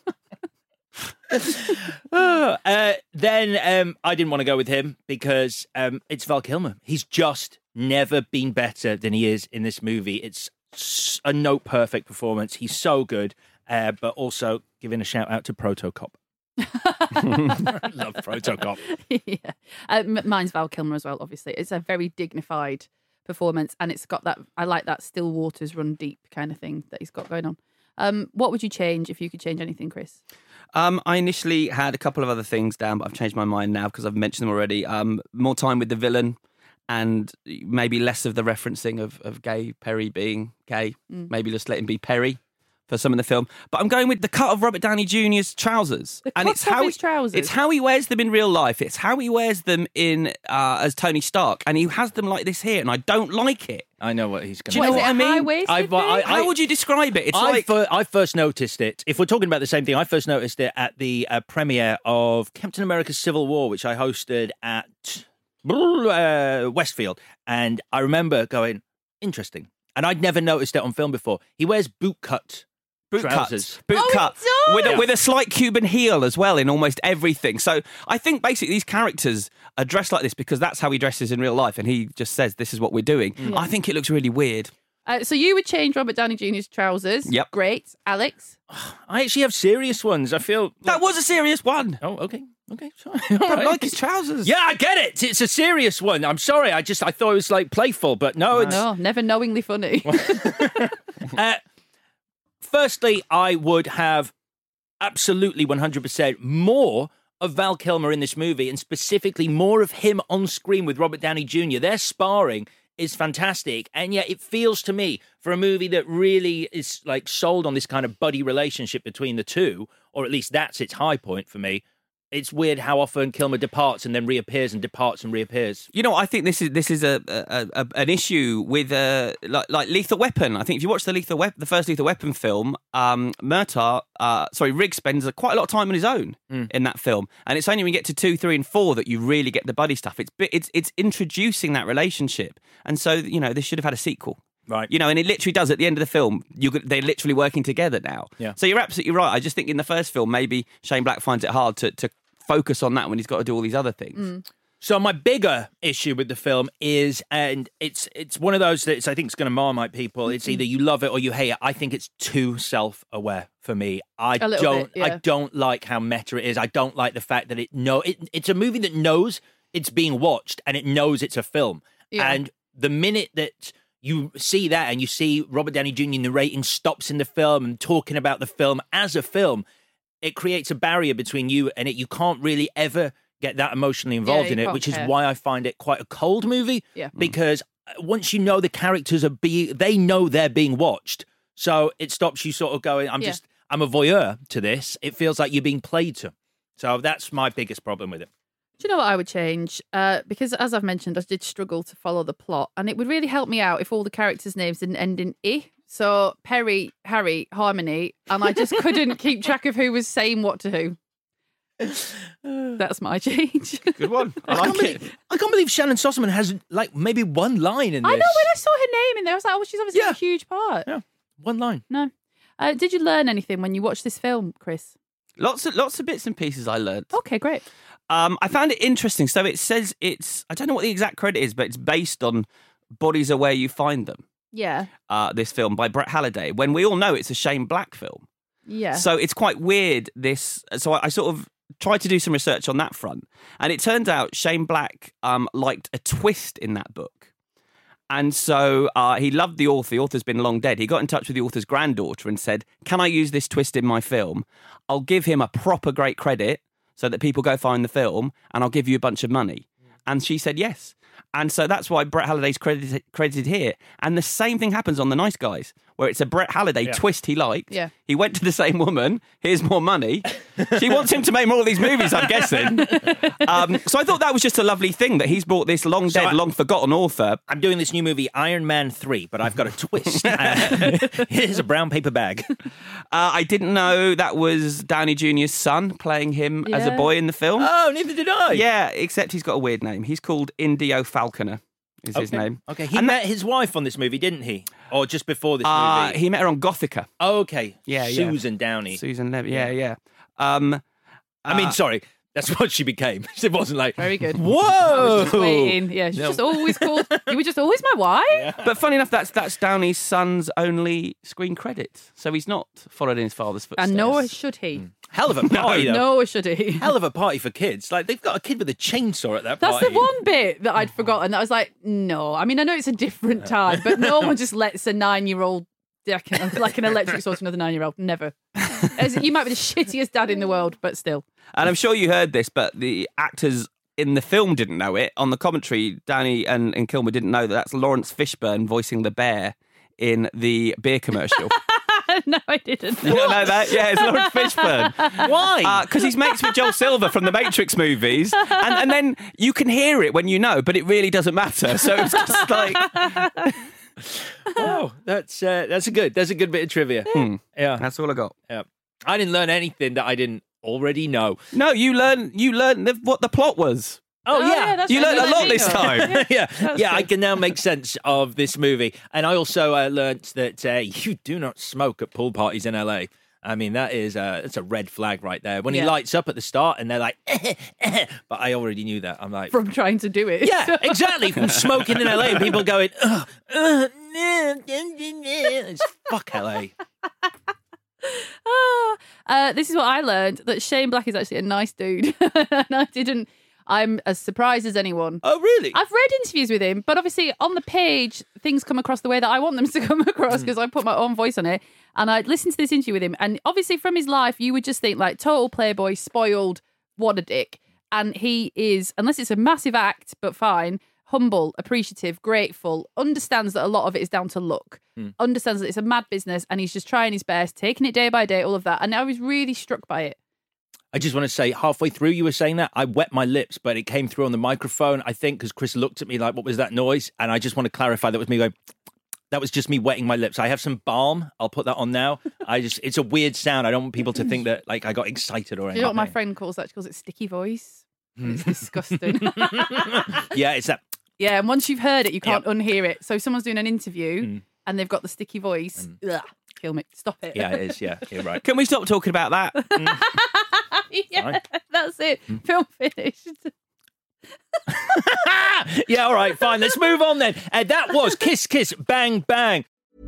Speaker 5: Then I didn't want to go with him because it's Val Kilmer. He's just never been better than he is in this movie. It's a note-perfect performance. He's so good, but also giving a shout-out to Protocop. I love Protocop.
Speaker 12: Yeah. Mine's Val Kilmer as well, obviously. It's a very dignified performance, and it's got that, I like that still waters run deep kind of thing that he's got going on. What would you change if you could change anything, Chris?
Speaker 13: I initially had a couple of other things down, but I've changed my mind now because I've mentioned them already. More time with the villain and maybe less of the referencing of gay Perry being gay. Maybe just let him be Perry for some of the film. But I'm going with the cut of Robert Downey Jr.'s trousers.
Speaker 12: It's
Speaker 13: how he wears them in real life. It's how he wears them in as Tony Stark. And he has them like this here, and I don't like it.
Speaker 5: I know what he's going to
Speaker 13: do. You know what I mean? How would you describe it?
Speaker 5: I first noticed it. If we're talking about the same thing, I first noticed it at the premiere of Captain America: Civil War, which I hosted at Westfield, and I remember going, interesting. And I'd never noticed it on film before. He wears bootcut trousers.
Speaker 13: Boot cut with a slight Cuban heel as well in almost everything. So I think basically these characters are dressed like this because that's how he dresses in real life, and he just says this is what we're doing. I think it looks really weird.
Speaker 12: So you would change Robert Downey Jr.'s trousers.
Speaker 13: Yep.
Speaker 12: Great. Alex?
Speaker 5: I actually have serious ones. I feel
Speaker 13: that was a serious one.
Speaker 5: Oh, okay. Okay, sorry.
Speaker 13: I like his trousers.
Speaker 5: Yeah, I get it. It's a serious one. I'm sorry. I thought it was like playful, but no, it's
Speaker 12: never knowingly funny.
Speaker 5: Firstly, I would have absolutely 100% more of Val Kilmer in this movie, and specifically more of him on screen with Robert Downey Jr. Their sparring is fantastic, and yet it feels to me, for a movie that really is like sold on this kind of buddy relationship between the two, or at least that's its high point for me, it's weird how often Kilmer departs and then reappears and departs and reappears.
Speaker 13: You know, I think this is an issue with like Lethal Weapon. I think if you watch the first Lethal Weapon film, Riggs spends quite a lot of time on his own in that film, and it's only when you get to 2, 3, and 4 that you really get the buddy stuff. It's introducing that relationship, and so this should have had a sequel.
Speaker 5: Right.
Speaker 13: And it literally does at the end of the film. They're literally working together now.
Speaker 5: Yeah.
Speaker 13: So you're absolutely right. I just think in the first film, maybe Shane Black finds it hard to focus on that when he's got to do all these other things.
Speaker 5: So my bigger issue with the film is, and it's one of those that I think is going to marmite people. It's either you love it or you hate it. I think it's too self-aware for me. I don't like how meta it is. I don't like the fact that it's a movie that knows it's being watched and it knows it's a film. Yeah. And the minute that you see that and you see Robert Downey Jr. narrating stops in the film and talking about the film as a film, it creates a barrier between you and it. You can't really ever get that emotionally involved in it, which is why I find it quite a cold movie. Yeah. Because once you know the characters they know they're being watched. So it stops you sort of going, I'm a voyeur to this. It feels like you're being played to. So that's my biggest problem with it.
Speaker 12: Do you know what I would change? Because as I've mentioned, I did struggle to follow the plot, and it would really help me out if all the characters' names didn't end in "I." So Perry, Harry, Harmony, and I just couldn't keep track of who was saying what to who. That's my change.
Speaker 13: Good one.
Speaker 5: I can't believe Shannon Sossamon has like maybe one line in this.
Speaker 12: I know, when I saw her name in there, I was like, oh, she's obviously a huge part.
Speaker 5: Yeah, one line.
Speaker 12: No. Did you learn anything when you watched this film, Chris?
Speaker 13: Lots of bits and pieces I learned.
Speaker 12: Okay, great.
Speaker 13: I found it interesting. So it says I don't know what the exact credit is, but it's based on Bodies Are Where You Find Them.
Speaker 12: Yeah.
Speaker 13: This film by Brett Halliday, when we all know it's a Shane Black film.
Speaker 12: Yeah.
Speaker 13: So it's quite weird, so I sort of tried to do some research on that front. And it turned out Shane Black liked a twist in that book. And so he loved the author. The author's been long dead. He got in touch with the author's granddaughter and said, can I use this twist in my film? I'll give him a proper great credit so that people go find the film, and I'll give you a bunch of money. And she said yes. And so that's why Brett Halliday's credited here. And the same thing happens on The Nice Guys, where it's a Brett Halliday twist he liked.
Speaker 12: Yeah.
Speaker 13: He went to the same woman, here's more money. She wants him to make more of these movies, I'm guessing. So I thought that was just a lovely thing, that he's brought this long dead, long forgotten author.
Speaker 5: I'm doing this new movie, Iron Man 3, but I've got a twist. Here's a brown paper bag.
Speaker 13: I didn't know that was Downey Jr.'s son playing him as a boy in the film.
Speaker 5: Oh, neither did I.
Speaker 13: Yeah, except he's got a weird name. He's called Indio Falconer. Is his name.
Speaker 5: Okay, he met his wife on this movie, didn't he? Or just before this movie?
Speaker 13: He met her on Gothica.
Speaker 5: Oh, okay.
Speaker 13: Yeah,
Speaker 5: Susan Downey.
Speaker 13: Susan Levy, yeah.
Speaker 5: I mean, sorry, that's what she became. It wasn't like...
Speaker 12: Very good.
Speaker 5: Whoa!
Speaker 12: I was just waiting. Yeah, she's just always called... You were just always my wife?
Speaker 5: Yeah.
Speaker 13: But funny enough, that's Downey's son's only screen credits. So he's not followed in his father's footsteps.
Speaker 12: And nor should he.
Speaker 5: Hell of a party, though.
Speaker 12: Nor should he.
Speaker 5: Hell of a party for kids. Like, they've got a kid with a chainsaw at that party.
Speaker 12: That's the one bit that I'd forgotten. That I was like, no. I mean, I know it's a different time, but no one just lets a 9-year-old like an electric sword to another 9-year-old. Never. You might be the shittiest dad in the world, but still.
Speaker 13: And I'm sure you heard this, but the actors in the film didn't know it. On the commentary, Danny and Kilmer didn't know that's Lawrence Fishburne voicing the bear in the beer commercial.
Speaker 12: No, I didn't.
Speaker 13: You don't know that? Yeah, it's Lawrence Fishburne.
Speaker 5: Why?
Speaker 13: Because he's mates with Joel Silver from the Matrix movies, and then you can hear it when you know, but it really doesn't matter. So it's just like,
Speaker 5: oh, that's a good bit of trivia. Yeah,
Speaker 13: that's all I got.
Speaker 5: Yeah, I didn't learn anything that I didn't already know.
Speaker 13: No, you learned what the plot was.
Speaker 5: Oh yeah,
Speaker 13: you learned a lot this time.
Speaker 5: Yeah, I can now make sense of this movie. And I also learnt that you do not smoke at pool parties in LA. I mean, it's a red flag right there. When he lights up at the start and they're like, but I already knew that. I'm like,
Speaker 12: from trying to do it.
Speaker 5: Yeah, exactly. From smoking in LA and people going, it's fuck LA.
Speaker 12: This is what I learned, that Shane Black is actually a nice dude. And I'm as surprised as anyone.
Speaker 5: Oh, really?
Speaker 12: I've read interviews with him, but obviously on the page, things come across the way that I want them to come across because I put my own voice on it. And I listened to this interview with him. And obviously from his life, you would just think like total playboy, spoiled, what a dick. And he is, unless it's a massive act, but fine, humble, appreciative, grateful, understands that a lot of it is down to luck, understands that it's a mad business and he's just trying his best, taking it day by day, all of that. And I was really struck by it.
Speaker 5: I just want to say, halfway through you were saying that, I wet my lips, but it came through on the microphone, I think, because Chris looked at me like, what was that noise? And I just want to clarify that was me going, that was just me wetting my lips. I have some balm. I'll put that on now. It's a weird sound. I don't want people to think that like I got excited or anything.
Speaker 12: You know what my friend calls that? She calls it sticky voice. It's disgusting.
Speaker 5: Yeah, it's that.
Speaker 12: Yeah, and once you've heard it, you can't unhear it. So if someone's doing an interview and they've got the sticky voice, ugh, kill me. Stop it.
Speaker 5: Yeah, it is. Yeah, you're right.
Speaker 13: Can we stop talking about that?
Speaker 12: Yeah, that's it. Film finished.
Speaker 5: Yeah, all right, fine. Let's move on then. That was Kiss Kiss Bang Bang.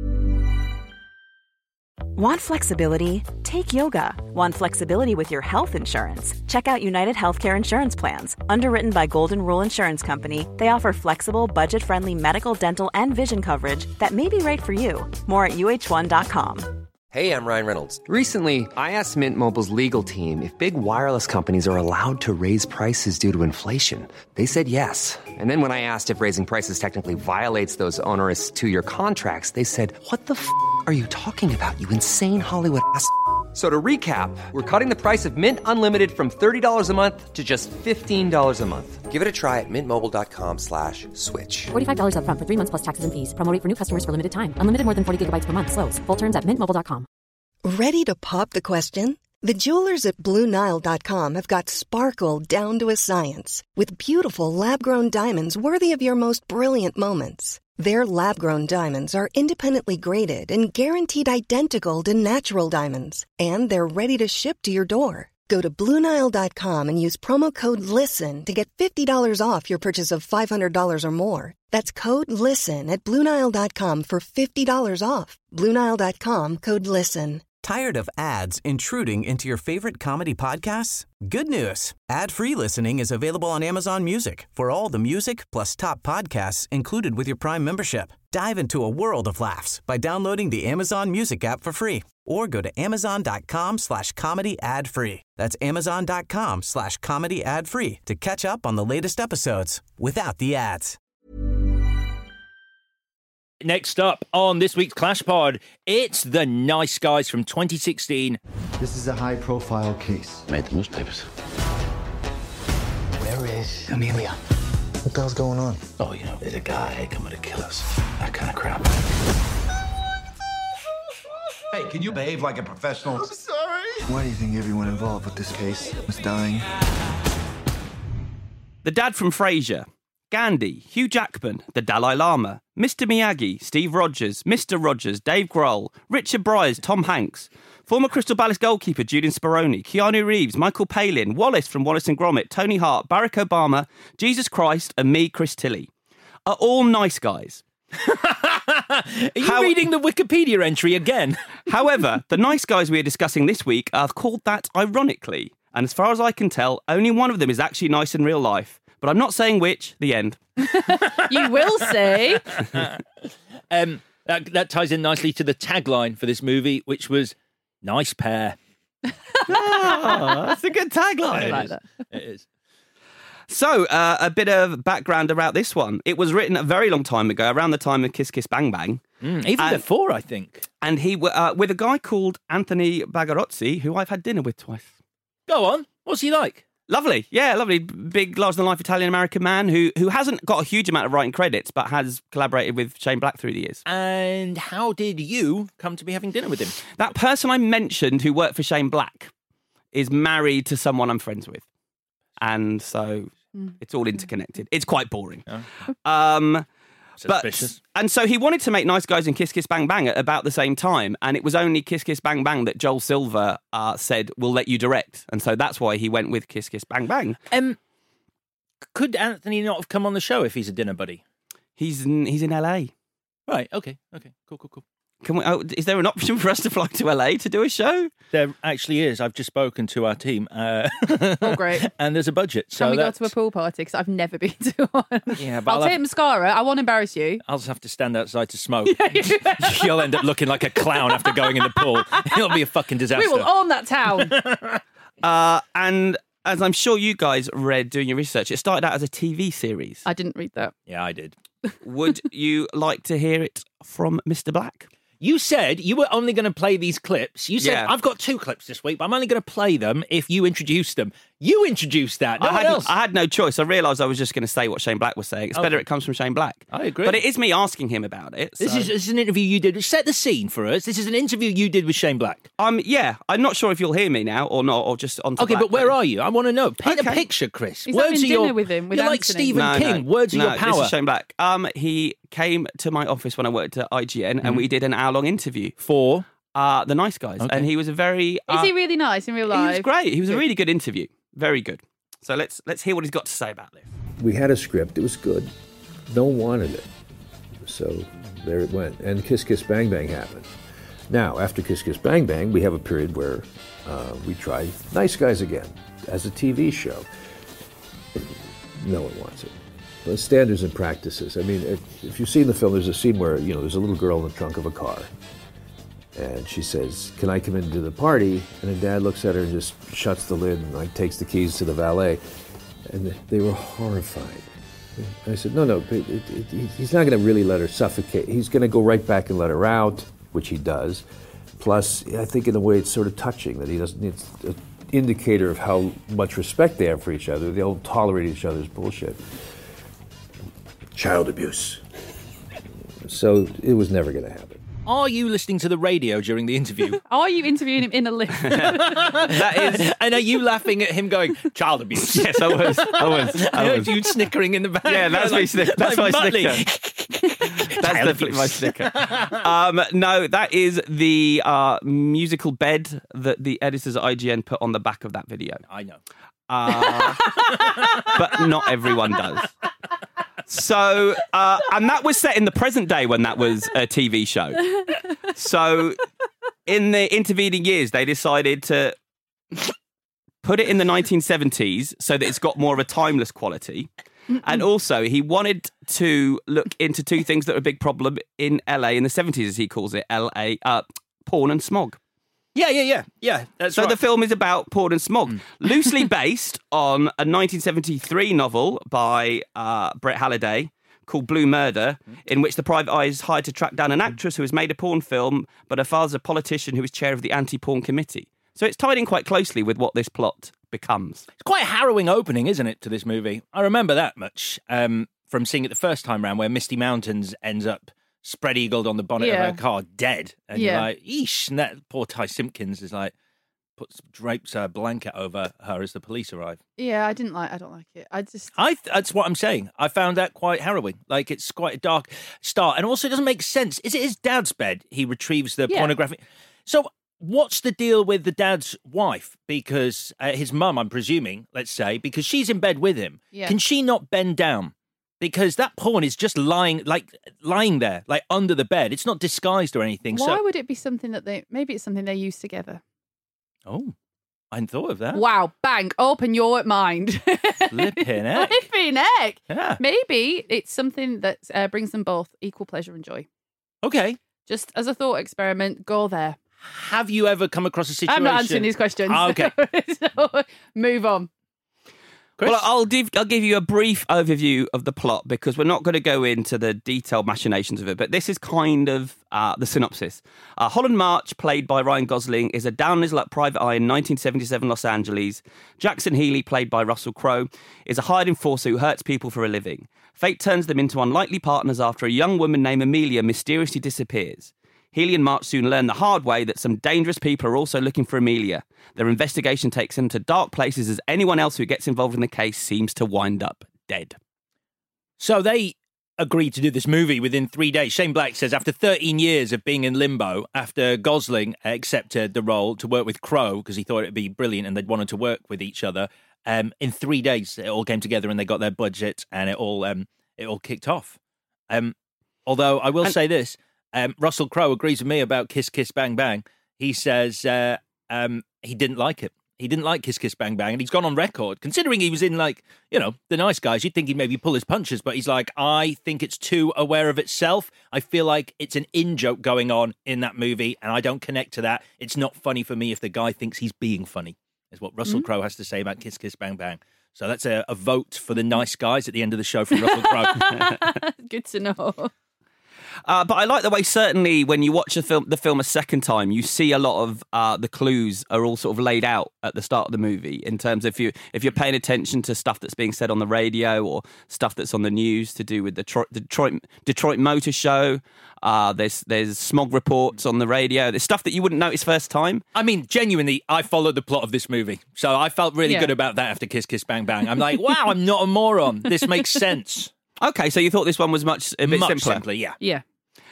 Speaker 15: Want flexibility? Take yoga. Want flexibility with your health insurance? Check out United Healthcare Insurance Plans. Underwritten by Golden Rule Insurance Company, they offer flexible, budget-friendly medical, dental, and vision coverage that may be right for you. More at uh1.com.
Speaker 1: Hey, I'm Ryan Reynolds. Recently, I asked Mint Mobile's legal team if big wireless companies are allowed to raise prices due to inflation. They said yes. And then when I asked if raising prices technically violates those onerous 2-year contracts, they said, what the f*** are you talking about, you insane Hollywood ass f- So to recap, we're cutting the price of Mint Unlimited from $30 a month to just $15 a month. Give it a try at mintmobile.com/switch.
Speaker 3: $45 up front for 3 months plus taxes and fees. Promo rate for new customers for limited time. Unlimited more than 40 gigabytes per month. Slows full terms at mintmobile.com.
Speaker 6: Ready to pop the question? The jewelers at BlueNile.com have got sparkle down to a science with beautiful lab-grown diamonds worthy of your most brilliant moments. Their lab-grown diamonds are independently graded and guaranteed identical to natural diamonds. And they're ready to ship to your door. Go to BlueNile.com and use promo code LISTEN to get $50 off your purchase of $500 or more. That's code LISTEN at BlueNile.com for $50 off. BlueNile.com, code LISTEN.
Speaker 16: Tired of ads intruding into your favorite comedy podcasts? Good news. Ad-free listening is available on Amazon Music for all the music plus top podcasts included with your Prime membership. Dive into a world of laughs by downloading the Amazon Music app for free or go to amazon.com/comedy ad-free. That's amazon.com/comedy ad-free to catch up on the latest episodes without the ads.
Speaker 5: Next up on this week's Clash Pod, it's The Nice Guys from 2016.
Speaker 9: This is a high-profile case.
Speaker 10: Made the newspapers.
Speaker 9: Where is Amelia? What the hell's going on?
Speaker 10: Oh, you know, there's a guy coming to kill us. That kind of crap.
Speaker 14: Hey, can you behave like a professional?
Speaker 9: I'm sorry. Why do you think everyone involved with this case is dying?
Speaker 13: The dad from Frasier, Gandhi, Hugh Jackman, the Dalai Lama, Mr. Miyagi, Steve Rogers, Mr. Rogers, Dave Grohl, Richard Bryars, Tom Hanks, former Crystal Palace goalkeeper Julian Speroni, Keanu Reeves, Michael Palin, Wallace from Wallace and Gromit, Tony Hart, Barack Obama, Jesus Christ, and me, Chris Tilly, are all nice guys.
Speaker 5: Are you reading the Wikipedia entry again?
Speaker 13: However, the nice guys we are discussing this week are called that ironically, and as far as I can tell, only one of them is actually nice in real life. But I'm not saying which. The end.
Speaker 12: You will say.
Speaker 5: That ties in nicely to the tagline for this movie, which was "Nice pair."
Speaker 13: That's a good tagline.
Speaker 12: I like that.
Speaker 5: It is.
Speaker 13: So, a bit of background about this one. It was written a very long time ago, around the time of Kiss Kiss Bang Bang.
Speaker 5: Even before, I think.
Speaker 13: And he with a guy called Anthony Bagarozzi, who I've had dinner with twice.
Speaker 5: Go on. What's he like?
Speaker 13: Lovely. Yeah, lovely. Big, larger-than-life Italian-American man who hasn't got a huge amount of writing credits, but has collaborated with Shane Black through the years.
Speaker 5: And how did you come to be having dinner with him?
Speaker 13: That person I mentioned who worked for Shane Black is married to someone I'm friends with. And so it's all interconnected. It's quite boring.
Speaker 5: Suspicious.
Speaker 13: And so he wanted to make Nice Guys and Kiss Kiss Bang Bang at about the same time, and it was only Kiss Kiss Bang Bang that Joel Silver said, we'll let you direct. And so that's why he went with Kiss Kiss Bang Bang.
Speaker 5: Could Anthony not have come on the show if he's a dinner buddy?
Speaker 13: He's in LA.
Speaker 5: Right, okay, cool.
Speaker 13: Can we? Is there an option for us to fly to LA to do a show?
Speaker 5: There actually is. I've just spoken to our team.
Speaker 12: Oh, great.
Speaker 5: And there's a budget. So
Speaker 12: Can we go to a pool party? Because I've never been to one.
Speaker 5: Yeah, but
Speaker 12: I'll take mascara. I won't embarrass you.
Speaker 5: I'll just have to stand outside to smoke. You'll end up looking like a clown after going in the pool. It'll be a fucking disaster.
Speaker 12: We will own that town.
Speaker 13: And as I'm sure you guys read doing your research, it started out as a TV series.
Speaker 12: I didn't read that.
Speaker 5: Yeah, I did.
Speaker 13: Would you like to hear it from Mr. Black?
Speaker 5: You said you were only going to play these clips. You said, I've got 2 clips this week, but I'm only going to play them if you introduce them. You introduced that. No one else.
Speaker 13: I had no choice. I realised I was just going to say what Shane Black was saying. It's better it comes from Shane Black.
Speaker 5: I agree.
Speaker 13: But it is me asking him about it.
Speaker 5: This is an interview you did. Set the scene for us. This is an interview you did with Shane Black.
Speaker 13: Yeah. I'm not sure if you'll hear me now or not, or just on.
Speaker 5: Okay, but where are you? I want to know. Paint a picture, Chris.
Speaker 12: He's having dinner with him.
Speaker 5: You're like Stephen King. Words of your power.
Speaker 13: This is Shane Black. He came to my office when I worked at IGN, and we did an hour-long interview
Speaker 5: for
Speaker 13: The Nice Guys, and he was a very.
Speaker 12: Is he really nice in real life?
Speaker 13: He was great. He was a really good interview. Very good. So let's hear what he's got to say about this.
Speaker 17: We had a script. It was good. No one wanted it. So there it went. And Kiss Kiss Bang Bang happened. Now, after Kiss Kiss Bang Bang, we have a period where we try Nice Guys again as a TV show. No one wants it. The standards and practices. I mean, if you've seen the film, there's a scene where, there's a little girl in the trunk of a car. And she says, can I come into the party? And her dad looks at her and just shuts the lid and takes the keys to the valet. And they were horrified. And I said, no, he's not going to really let her suffocate. He's going to go right back and let her out, which he does. Plus, I think in a way it's sort of touching that he doesn't. It's an indicator of how much respect they have for each other. They all tolerate each other's bullshit. Child abuse. So it was never going to happen.
Speaker 5: Are you listening to the radio during the interview?
Speaker 12: Are you interviewing him in a lift?
Speaker 5: That is. And are you laughing at him going, child abuse?
Speaker 13: Yes, I was. I
Speaker 5: heard you snickering in the back.
Speaker 13: Yeah, that's my snicker. That's my snicker. That's definitely my snicker. No, that is the musical bed that the editors at IGN put on the back of that video.
Speaker 5: I know.
Speaker 13: But not everyone does. So, and that was set in the present day when that was a TV show. So, in the intervening years, they decided to put it in the 1970s so that it's got more of a timeless quality. And also, he wanted to look into 2 things that were a big problem in LA in the 70s, as he calls it, LA, porn and smog.
Speaker 5: Yeah, that's
Speaker 13: so
Speaker 5: right.
Speaker 13: The film is about porn and smog, loosely based on a 1973 novel by Brett Halliday called Blue Murder, in which the private eye is hired to track down an actress who has made a porn film, but her father's a politician who is chair of the anti-porn committee. So it's tied in quite closely with what this plot becomes.
Speaker 5: It's quite a harrowing opening, isn't it, to this movie? I remember that much from seeing it the first time round, where Misty Mountains ends up spread-eagled on the bonnet of her car, dead. And you're like, eesh. And that poor Ty Simpkins is like, drapes a blanket over her as the police arrive.
Speaker 12: Yeah, I don't like it.
Speaker 5: That's what I'm saying. I found that quite harrowing. Like, it's quite a dark start. And also, it doesn't make sense. Is it his dad's bed? He retrieves the pornographic. So, what's the deal with the dad's wife? Because his mum, I'm presuming, let's say, because she's in bed with him. Yeah. Can she not bend down? Because that porn is just lying there, like under the bed. It's not disguised or anything.
Speaker 12: Why would it be something maybe it's something they use together?
Speaker 5: Oh, I hadn't thought of that.
Speaker 12: Wow, bang, open your mind.
Speaker 5: Flipping heck.
Speaker 12: Flipping heck.
Speaker 5: Yeah.
Speaker 12: Maybe it's something that brings them both equal pleasure and joy.
Speaker 5: Okay.
Speaker 12: Just as a thought experiment, go there.
Speaker 5: Have you ever come across a situation...
Speaker 12: I'm not answering these questions.
Speaker 5: Okay.
Speaker 12: So, move on.
Speaker 5: Chris?
Speaker 13: Well, I'll give you a brief overview of the plot because we're not going to go into the detailed machinations of it, but this is kind of the synopsis. Holland March, played by Ryan Gosling, is a down-his-luck private eye in 1977 Los Angeles. Jackson Healy, played by Russell Crowe, is a hired enforcer who hurts people for a living. Fate turns them into unlikely partners after a young woman named Amelia mysteriously disappears. Healy and March soon learn the hard way that some dangerous people are also looking for Amelia. Their investigation takes them to dark places as anyone else who gets involved in the case seems to wind up dead.
Speaker 5: So they agreed to do this movie within 3 days. Shane Black says after 13 years of being in limbo, after Gosling accepted the role to work with Crowe because he thought it'd be brilliant and they'd wanted to work with each other, in 3 days it all came together and they got their budget and it all kicked off. Although I will say this, Russell Crowe agrees with me about Kiss Kiss Bang Bang. He says he didn't like it. He didn't like Kiss Kiss Bang Bang, and he's gone on record. Considering he was in, The Nice Guys, you'd think he'd maybe pull his punches, but he's like, I think it's too aware of itself. I feel like it's an in-joke going on in that movie, and I don't connect to that. It's not funny for me if the guy thinks he's being funny, is what Russell Crowe has to say about Kiss Kiss Bang Bang. So that's a vote for The Nice Guys at the end of the show from Russell Crowe.
Speaker 12: Good to know.
Speaker 13: But I like the way, certainly, when you watch the film a second time, you see a lot of the clues are all sort of laid out at the start of the movie in terms of if you're paying attention to stuff that's being said on the radio or stuff that's on the news to do with the Detroit Motor Show. There's smog reports on the radio. There's stuff that you wouldn't notice first time.
Speaker 5: I mean, genuinely, I followed the plot of this movie. So I felt really good about that after Kiss Kiss Bang Bang. I'm like, wow, I'm not a moron. This makes sense.
Speaker 13: Okay, so you thought this one was a bit simpler?
Speaker 5: Simpler, yeah.
Speaker 12: Yeah.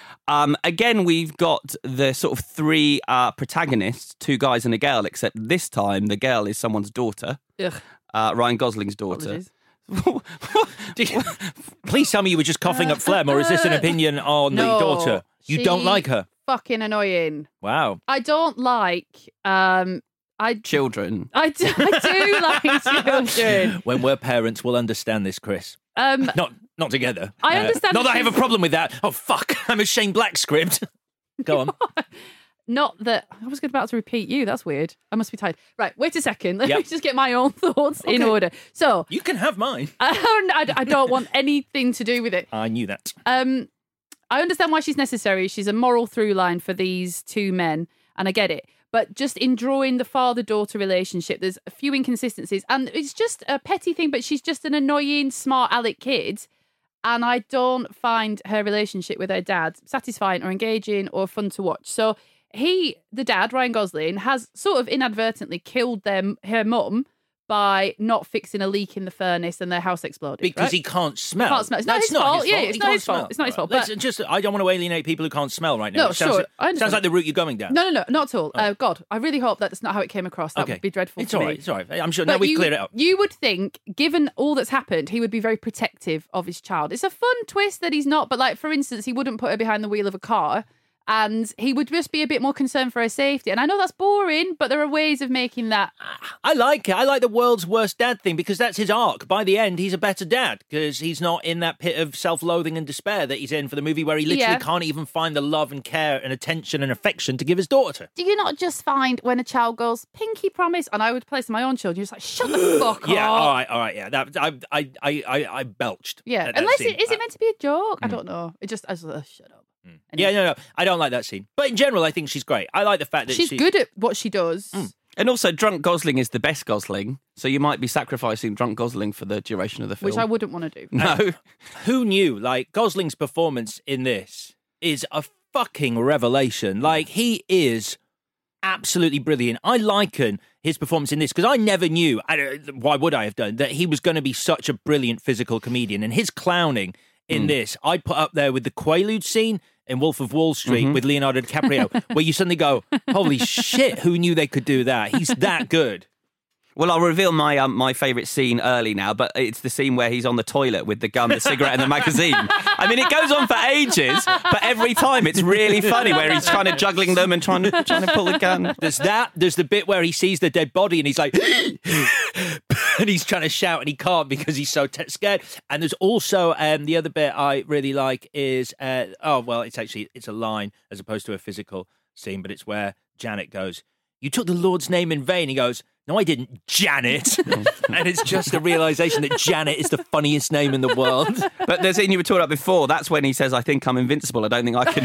Speaker 13: Again, we've got the sort of three protagonists, 2 guys and a girl, except this time the girl is someone's daughter. Ryan Gosling's daughter.
Speaker 5: Please tell me you were just coughing up phlegm, or is this an opinion on the daughter? You don't like her?
Speaker 12: Fucking annoying.
Speaker 5: Wow.
Speaker 12: I don't like...
Speaker 13: children.
Speaker 12: I do like children.
Speaker 5: When we're parents, we'll understand this, Chris. Not together.
Speaker 12: I understand.
Speaker 5: Not that I have a problem with that. Oh, fuck. I'm a Shane Black script. Go on.
Speaker 12: Not that... I was about to repeat you. That's weird. I must be tired. Right, wait a second. Let me just get my own thoughts in order. So...
Speaker 5: You can have mine.
Speaker 12: I don't want anything to do with it.
Speaker 5: I knew that.
Speaker 12: I understand why she's necessary. She's a moral through line for these 2 men, and I get it. But just in drawing the father-daughter relationship, there's a few inconsistencies. And it's just a petty thing, but she's just an annoying, smart aleck kid. And I don't find her relationship with her dad satisfying or engaging or fun to watch. So the dad, Ryan Gosling, has sort of inadvertently killed her mum by not fixing a leak in the furnace and their house exploded.
Speaker 5: Because he can't smell.
Speaker 12: He can't smell. It's not his fault. Yeah, it's not his fault. It's not his fault.
Speaker 5: But I don't want to alienate people who can't smell right now.
Speaker 12: No, sure.
Speaker 5: Sounds like the route you're going down.
Speaker 12: No, not at all. God, I really hope that's not how it came across. That would be dreadful for me.
Speaker 5: It's all right. I'm sure now we've cleared it up.
Speaker 12: You would think, given all that's happened, he would be very protective of his child. It's a fun twist that he's not, but like, for instance, he wouldn't put her behind the wheel of a car. And he would just be a bit more concerned for her safety. And I know that's boring, but there are ways of making that.
Speaker 5: I like it. I like the world's worst dad thing because that's his arc. By the end, he's a better dad because he's not in that pit of self-loathing and despair that he's in for the movie where he literally can't even find the love and care and attention and affection to give his daughter.
Speaker 12: Do you not just find when a child goes, pinky promise, and I would place my own children, you're just like, shut the fuck up.
Speaker 5: Yeah, all right, yeah. I belched.
Speaker 12: Yeah, unless is it meant to be a joke? I don't know. It just, shut up.
Speaker 5: Anyway. Yeah, no, I don't like that scene. But in general, I think she's great. I like the fact that
Speaker 12: she's good at what she does.
Speaker 13: And also, drunk Gosling is the best Gosling, so you might be sacrificing drunk Gosling for the duration of the film.
Speaker 12: Which I wouldn't want to do.
Speaker 5: No. Who knew? Like, Gosling's performance in this is a fucking revelation. Like, he is absolutely brilliant. I liken his performance in this because I never knew, why would I have done, that he was going to be such a brilliant physical comedian. And his clowning in this, I'd put up there with the Quaalude scene in Wolf of Wall Street with Leonardo DiCaprio, where you suddenly go, holy shit, who knew they could do that? He's that good.
Speaker 13: Well, I'll reveal my favourite scene early now, but it's the scene where he's on the toilet with the gun, the cigarette and the magazine. I mean, it goes on for ages, but every time it's really funny where he's kind of juggling them and trying to pull the gun.
Speaker 5: There's that. There's the bit where he sees the dead body and he's like... and he's trying to shout and he can't because he's so scared. And there's also the other bit I really like is it's a line as opposed to a physical scene, but it's where Janet goes, "You took the Lord's name in vain." He goes, "No, I didn't, Janet." And it's just a realization that Janet is the funniest name in the world.
Speaker 13: But the scene you were talking about before, that's when he says, "I think I'm invincible. I don't think I can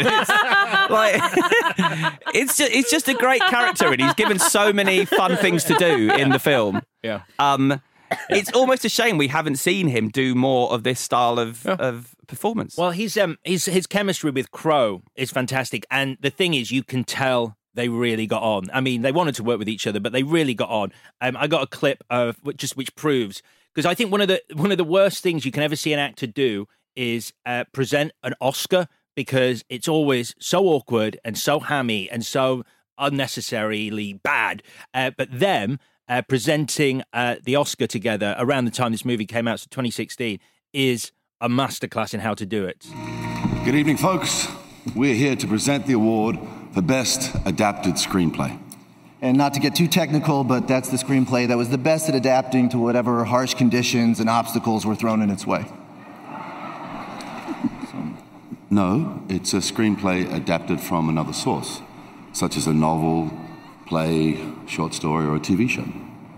Speaker 13: die." It's just a great character, and he's given so many fun things to do in the film.
Speaker 5: Yeah.
Speaker 13: It's almost a shame we haven't seen him do more of this style of performance.
Speaker 5: Well, his chemistry with Crow is fantastic, and the thing is, you can tell they really got on. I mean, they wanted to work with each other, but they really got on. I got a clip of which proves, because I think one of the worst things you can ever see an actor do is present an Oscar, because it's always so awkward and so hammy and so unnecessarily bad. But them presenting the Oscar together around the time this movie came out, so 2016, is a masterclass in how to do it.
Speaker 18: Good evening, folks. We're here to present the award for Best Adapted Screenplay.
Speaker 9: And not to get too technical, but that's the screenplay that was the best at adapting to whatever harsh conditions and obstacles were thrown in its way.
Speaker 18: No, it's a screenplay adapted from another source, such as a novel, play, short story, or a TV show.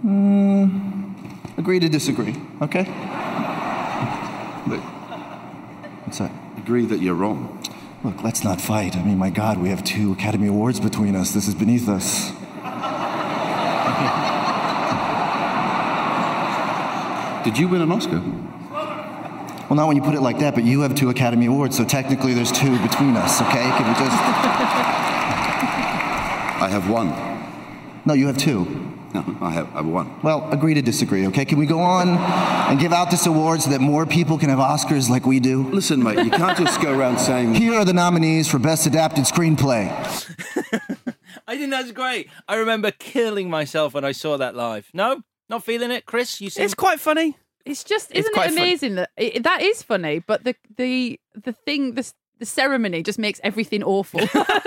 Speaker 9: Agree to disagree, okay?
Speaker 18: Wait.
Speaker 9: What's that?
Speaker 18: Agree that you're wrong.
Speaker 9: Look, let's not fight. I mean, my God, we have 2 Academy Awards between us. This is beneath us.
Speaker 18: Did you win an Oscar?
Speaker 9: Well, not when you put it like that, but you have 2 Academy Awards, so technically there's 2 between us, okay? Can we just...
Speaker 18: I have 1.
Speaker 9: No, you have 2.
Speaker 18: No, I have 1.
Speaker 9: Well, agree to disagree, okay? Can we go on and give out this award so that more people can have Oscars like we do?
Speaker 18: Listen, mate, you can't just go around saying...
Speaker 9: Here are the nominees for Best Adapted Screenplay.
Speaker 5: I think that's great. I remember killing myself when I saw that live. No? Not feeling it? Chris, you seem...
Speaker 13: It's quite funny.
Speaker 12: It's just, isn't it amazing that that is funny, but the thing, the ceremony just makes everything awful.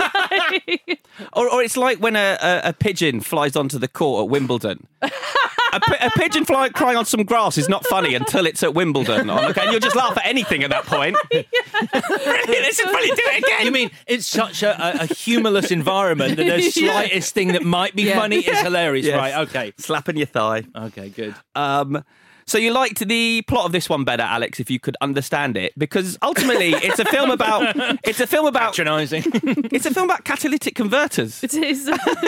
Speaker 13: or it's like when a pigeon flies onto the court at Wimbledon. A pigeon crying on some grass is not funny until it's at Wimbledon. Okay, and you'll just laugh at anything at that point. Brilliant, this is funny, do it again.
Speaker 5: You mean it's such a humourless environment that the slightest thing that might be funny is hilarious,
Speaker 13: Yes.
Speaker 5: right? Okay.
Speaker 13: Slapping your thigh.
Speaker 5: Okay, good.
Speaker 13: So you liked the plot of this one better, Alex, if you could understand it, because ultimately it's a film about
Speaker 5: patronising.
Speaker 13: It's a film about catalytic converters.
Speaker 12: It is.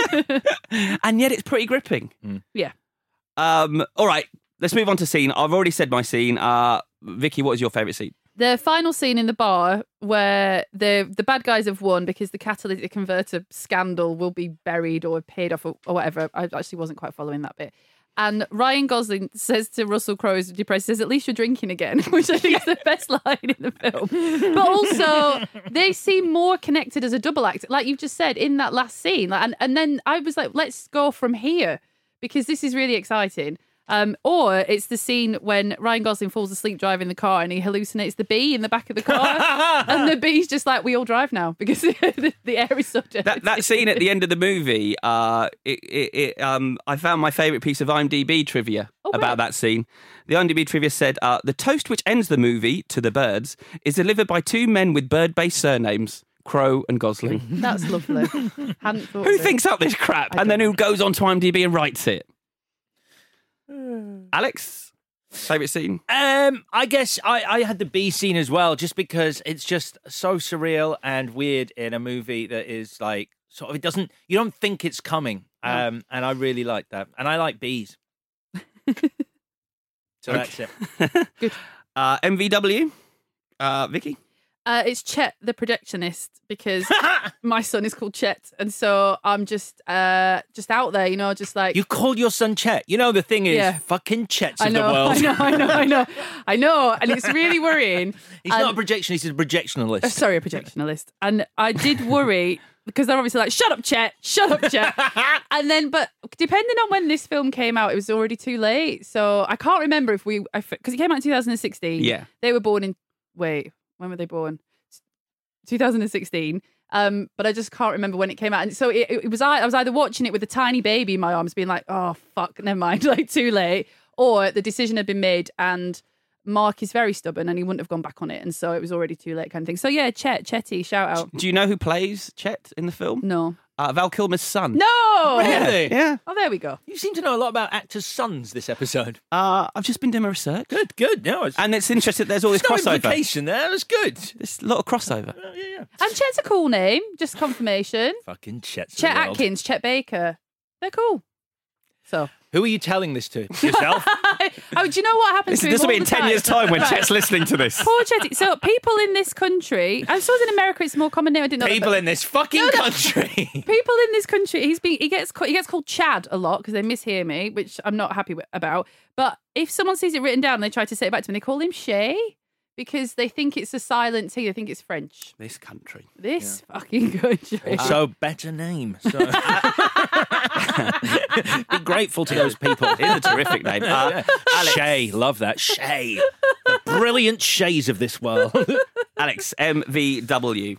Speaker 13: And yet it's pretty gripping.
Speaker 12: Yeah.
Speaker 13: All right, let's move on to scene. I've already said my scene. Vicky, what is your favourite scene?
Speaker 12: The final scene in the bar where the bad guys have won because the catalytic converter scandal will be buried or paid off or whatever. I actually wasn't quite following that bit. And Ryan Gosling says to Russell Crowe, who's depressed, says, "At least you're drinking again," which I think is the best line in the film. But also, they seem more connected as a double act, like you've just said, in that last scene. And then I was like, let's go from here, because this is really exciting. Or it's the scene when Ryan Gosling falls asleep driving the car and he hallucinates the bee in the back of the car. And the bee's just like, we all drive now because the air is so dirty.
Speaker 13: That scene at the end of the movie, I found my favourite piece of IMDb trivia about that scene. The IMDb trivia said, the toast which ends the movie, to the birds, is delivered by 2 men with bird-based surnames, Crowe and Gosling.
Speaker 12: That's lovely. Hadn't thought
Speaker 13: Who
Speaker 12: of it.
Speaker 13: thinks up this crap? And then who goes on to IMDb and writes it? Alex, favourite scene?
Speaker 5: I guess I had the bee scene as well, just because it's just so surreal and weird in a movie that is like sort of you don't think it's coming, and I really like that, and I like bees. So that's it.
Speaker 12: Good.
Speaker 13: MVW, Vicky.
Speaker 12: It's Chet the projectionist, because my son is called Chet, and so I'm just out there, you know, just like...
Speaker 5: You called your son Chet. You know, the thing is, fucking Chets of the world.
Speaker 12: I know, and it's really worrying.
Speaker 5: He's not a projectionist, he's a projectionalist.
Speaker 12: Sorry, a projectionalist. And I did worry, because they're obviously like, shut up, Chet. And then, but depending on when this film came out, it was already too late. So I can't remember because it came out in 2016.
Speaker 13: Yeah.
Speaker 12: They were born in, when were they born? 2016. But I just can't remember when it came out. And so I was either watching it with a tiny baby in my arms being like, oh, fuck, never mind, like too late. or the decision had been made and Mark is very stubborn and he wouldn't have gone back on it, and so it was already too late, kind of thing. So yeah, Chetty, shout out.
Speaker 13: Do you know who plays Chet in the film?
Speaker 12: No.
Speaker 13: Val Kilmer's son.
Speaker 12: No!
Speaker 5: Really?
Speaker 13: Yeah.
Speaker 12: Oh, there we go.
Speaker 5: You seem to know a lot about actors' sons this episode.
Speaker 13: I've just been doing my research.
Speaker 5: Good. No,
Speaker 13: and it's interesting. There's all this
Speaker 5: no
Speaker 13: crossover.
Speaker 5: implication there. That's good.
Speaker 13: There's a lot of crossover.
Speaker 5: Yeah.
Speaker 12: And Chet's a cool name. Just confirmation.
Speaker 5: Fucking Chet's
Speaker 12: Chet
Speaker 5: the world.
Speaker 12: Atkins, Chet Baker. They're cool. So.
Speaker 5: Who are you telling this to? Yourself?
Speaker 12: Oh, do you know what happens to him
Speaker 13: This will be
Speaker 12: all
Speaker 13: in
Speaker 12: the
Speaker 13: 10
Speaker 12: time?
Speaker 13: years' time when
Speaker 12: Right.
Speaker 13: Chet's listening to this.
Speaker 12: Poor Chetty. So people in this country, I suppose in America it's more common now. I didn't know
Speaker 5: People
Speaker 12: that,
Speaker 5: in this fucking country.
Speaker 12: People in this country, he gets called Chad a lot because they mishear me, which I'm not happy about. But if someone sees it written down and they try to say it back to me, they call him Shay because they think it's a silent T. They think it's French.
Speaker 13: This country.
Speaker 12: This fucking country.
Speaker 5: Also, better name. So. Be grateful to those people.
Speaker 13: It is a terrific name. Alex.
Speaker 5: Shay, love that. Shay. The brilliant Shays of this world.
Speaker 13: Alex, MVW.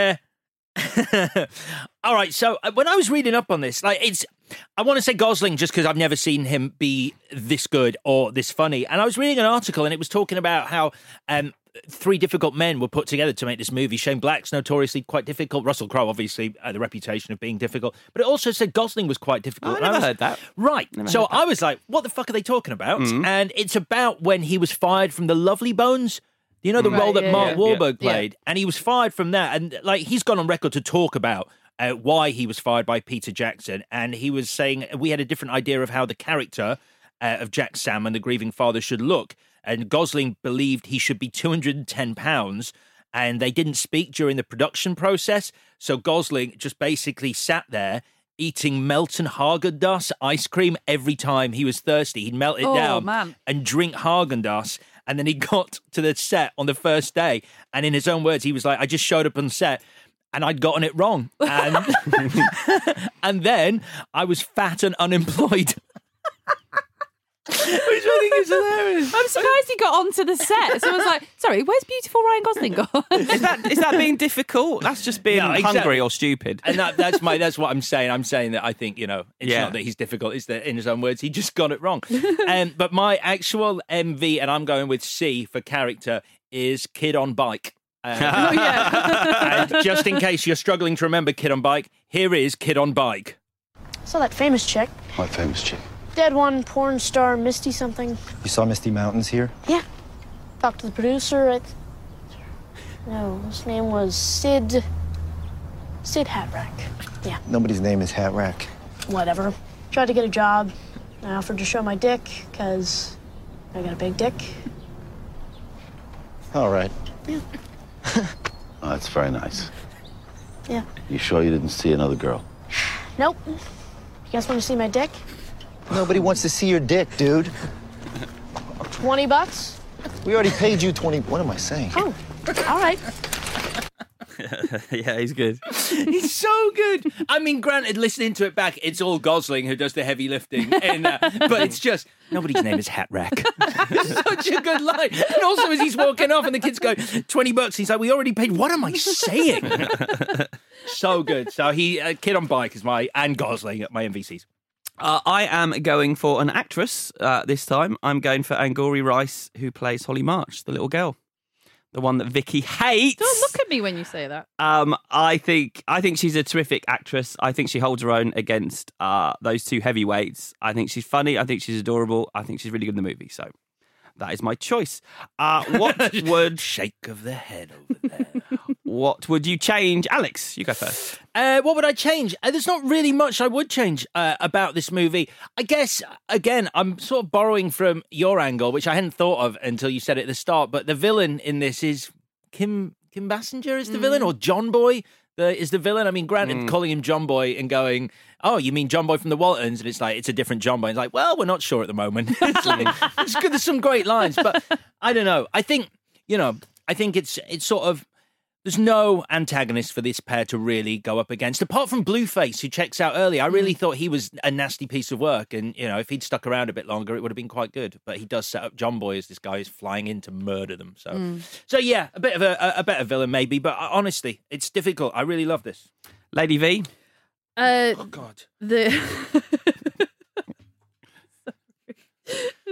Speaker 5: All right, so when I was reading up on this, I want to say Gosling just because I've never seen him be this good or this funny. And I was reading an article and it was talking about how three difficult men were put together to make this movie. Shane Black's notoriously quite difficult. Russell Crowe, obviously, the reputation of being difficult. But it also said Gosling was quite difficult.
Speaker 13: I never heard that.
Speaker 5: Right. So I was like, what the fuck are they talking about?
Speaker 13: Mm-hmm.
Speaker 5: And it's about when he was fired from the Lovely Bones. You know, the role that Mark Wahlberg played? Yeah. And he was fired from that. And he's gone on record to talk about why he was fired by Peter Jackson. And he was saying we had a different idea of how the character of Jack Salmon, the grieving father, should look. And Gosling believed he should be 210 pounds. And they didn't speak during the production process. So Gosling just basically sat there eating Melton Häagen-Dazs ice cream every time he was thirsty. He'd melt it down and drink Häagen-Dazs. And then he got to the set on the first day. And in his own words, he was like, I just showed up on set and I'd gotten it wrong. And, and then I was fat and unemployed. Which I think is hilarious.
Speaker 12: I'm surprised he got onto the set. So I was like, sorry, where's beautiful Ryan Gosling gone?
Speaker 13: Is that being difficult? That's just being hungry or stupid.
Speaker 5: And that's what I'm saying. I'm saying that I think, it's not that he's difficult, it's that in his own words, he just got it wrong. But my actual MV, and I'm going with C for character, is Kid on Bike. And just in case you're struggling to remember Kid on Bike, here is Kid on Bike.
Speaker 19: Saw that famous chick.
Speaker 14: What famous chick?
Speaker 19: Dead one, porn star, Misty something.
Speaker 20: You saw Misty Mountains here?
Speaker 19: Yeah. Talked to the producer. No, his name was Sid Hatrack. Yeah.
Speaker 20: Nobody's name is Hatrack.
Speaker 19: Whatever. Tried to get a job. I offered to show my dick, because I got a big dick.
Speaker 20: All right.
Speaker 19: Yeah.
Speaker 14: Oh, that's very nice.
Speaker 19: Yeah.
Speaker 14: You sure you didn't see another girl?
Speaker 19: Nope. You guys want to see my dick?
Speaker 20: Nobody wants to see your dick, dude.
Speaker 19: $20?
Speaker 20: We already paid you 20. What am I saying?
Speaker 19: Oh, all right.
Speaker 13: Yeah, he's good.
Speaker 5: He's so good. I mean, granted, listening to it back, it's all Gosling who does the heavy lifting. But it's just, nobody's name is Hatrack. It's such a good line. And also, as he's walking off and the kids go, $20, he's like, we already paid. What am I saying? So good. So Kid on Bike is and Gosling at my MVCs.
Speaker 13: I am going for an actress this time. I'm going for Angourie Rice, who plays Holly March, the little girl. The one that Vicky hates.
Speaker 12: Don't look at me when you say that.
Speaker 13: I think she's a terrific actress. I think she holds her own against those two heavyweights. I think she's funny. I think she's adorable. I think she's really good in the movie. So that is my choice. What would
Speaker 5: shake of the head over there?
Speaker 13: What would you change, Alex? You go first.
Speaker 5: What would I change? There's not really much I would change about this movie. I guess, again, I'm sort of borrowing from your angle, which I hadn't thought of until you said it at the start, but the villain in this is Kim Basinger is the villain, or John Boy is the villain. I mean, granted, calling him John Boy and going, oh, you mean John Boy from the Waltons? And it's like, it's a different John Boy. It's like, well, we're not sure at the moment. It's good. There's some great lines, but I don't know. I think, it's sort of, there's no antagonist for this pair to really go up against, apart from Blueface, who checks out early. I really thought he was a nasty piece of work, and if he'd stuck around a bit longer, it would have been quite good. But he does set up John Boy as this guy who's flying in to murder them. So yeah, a bit of a better villain maybe, but honestly, it's difficult. I really love this.
Speaker 13: Lady V.
Speaker 5: Oh God.
Speaker 12: The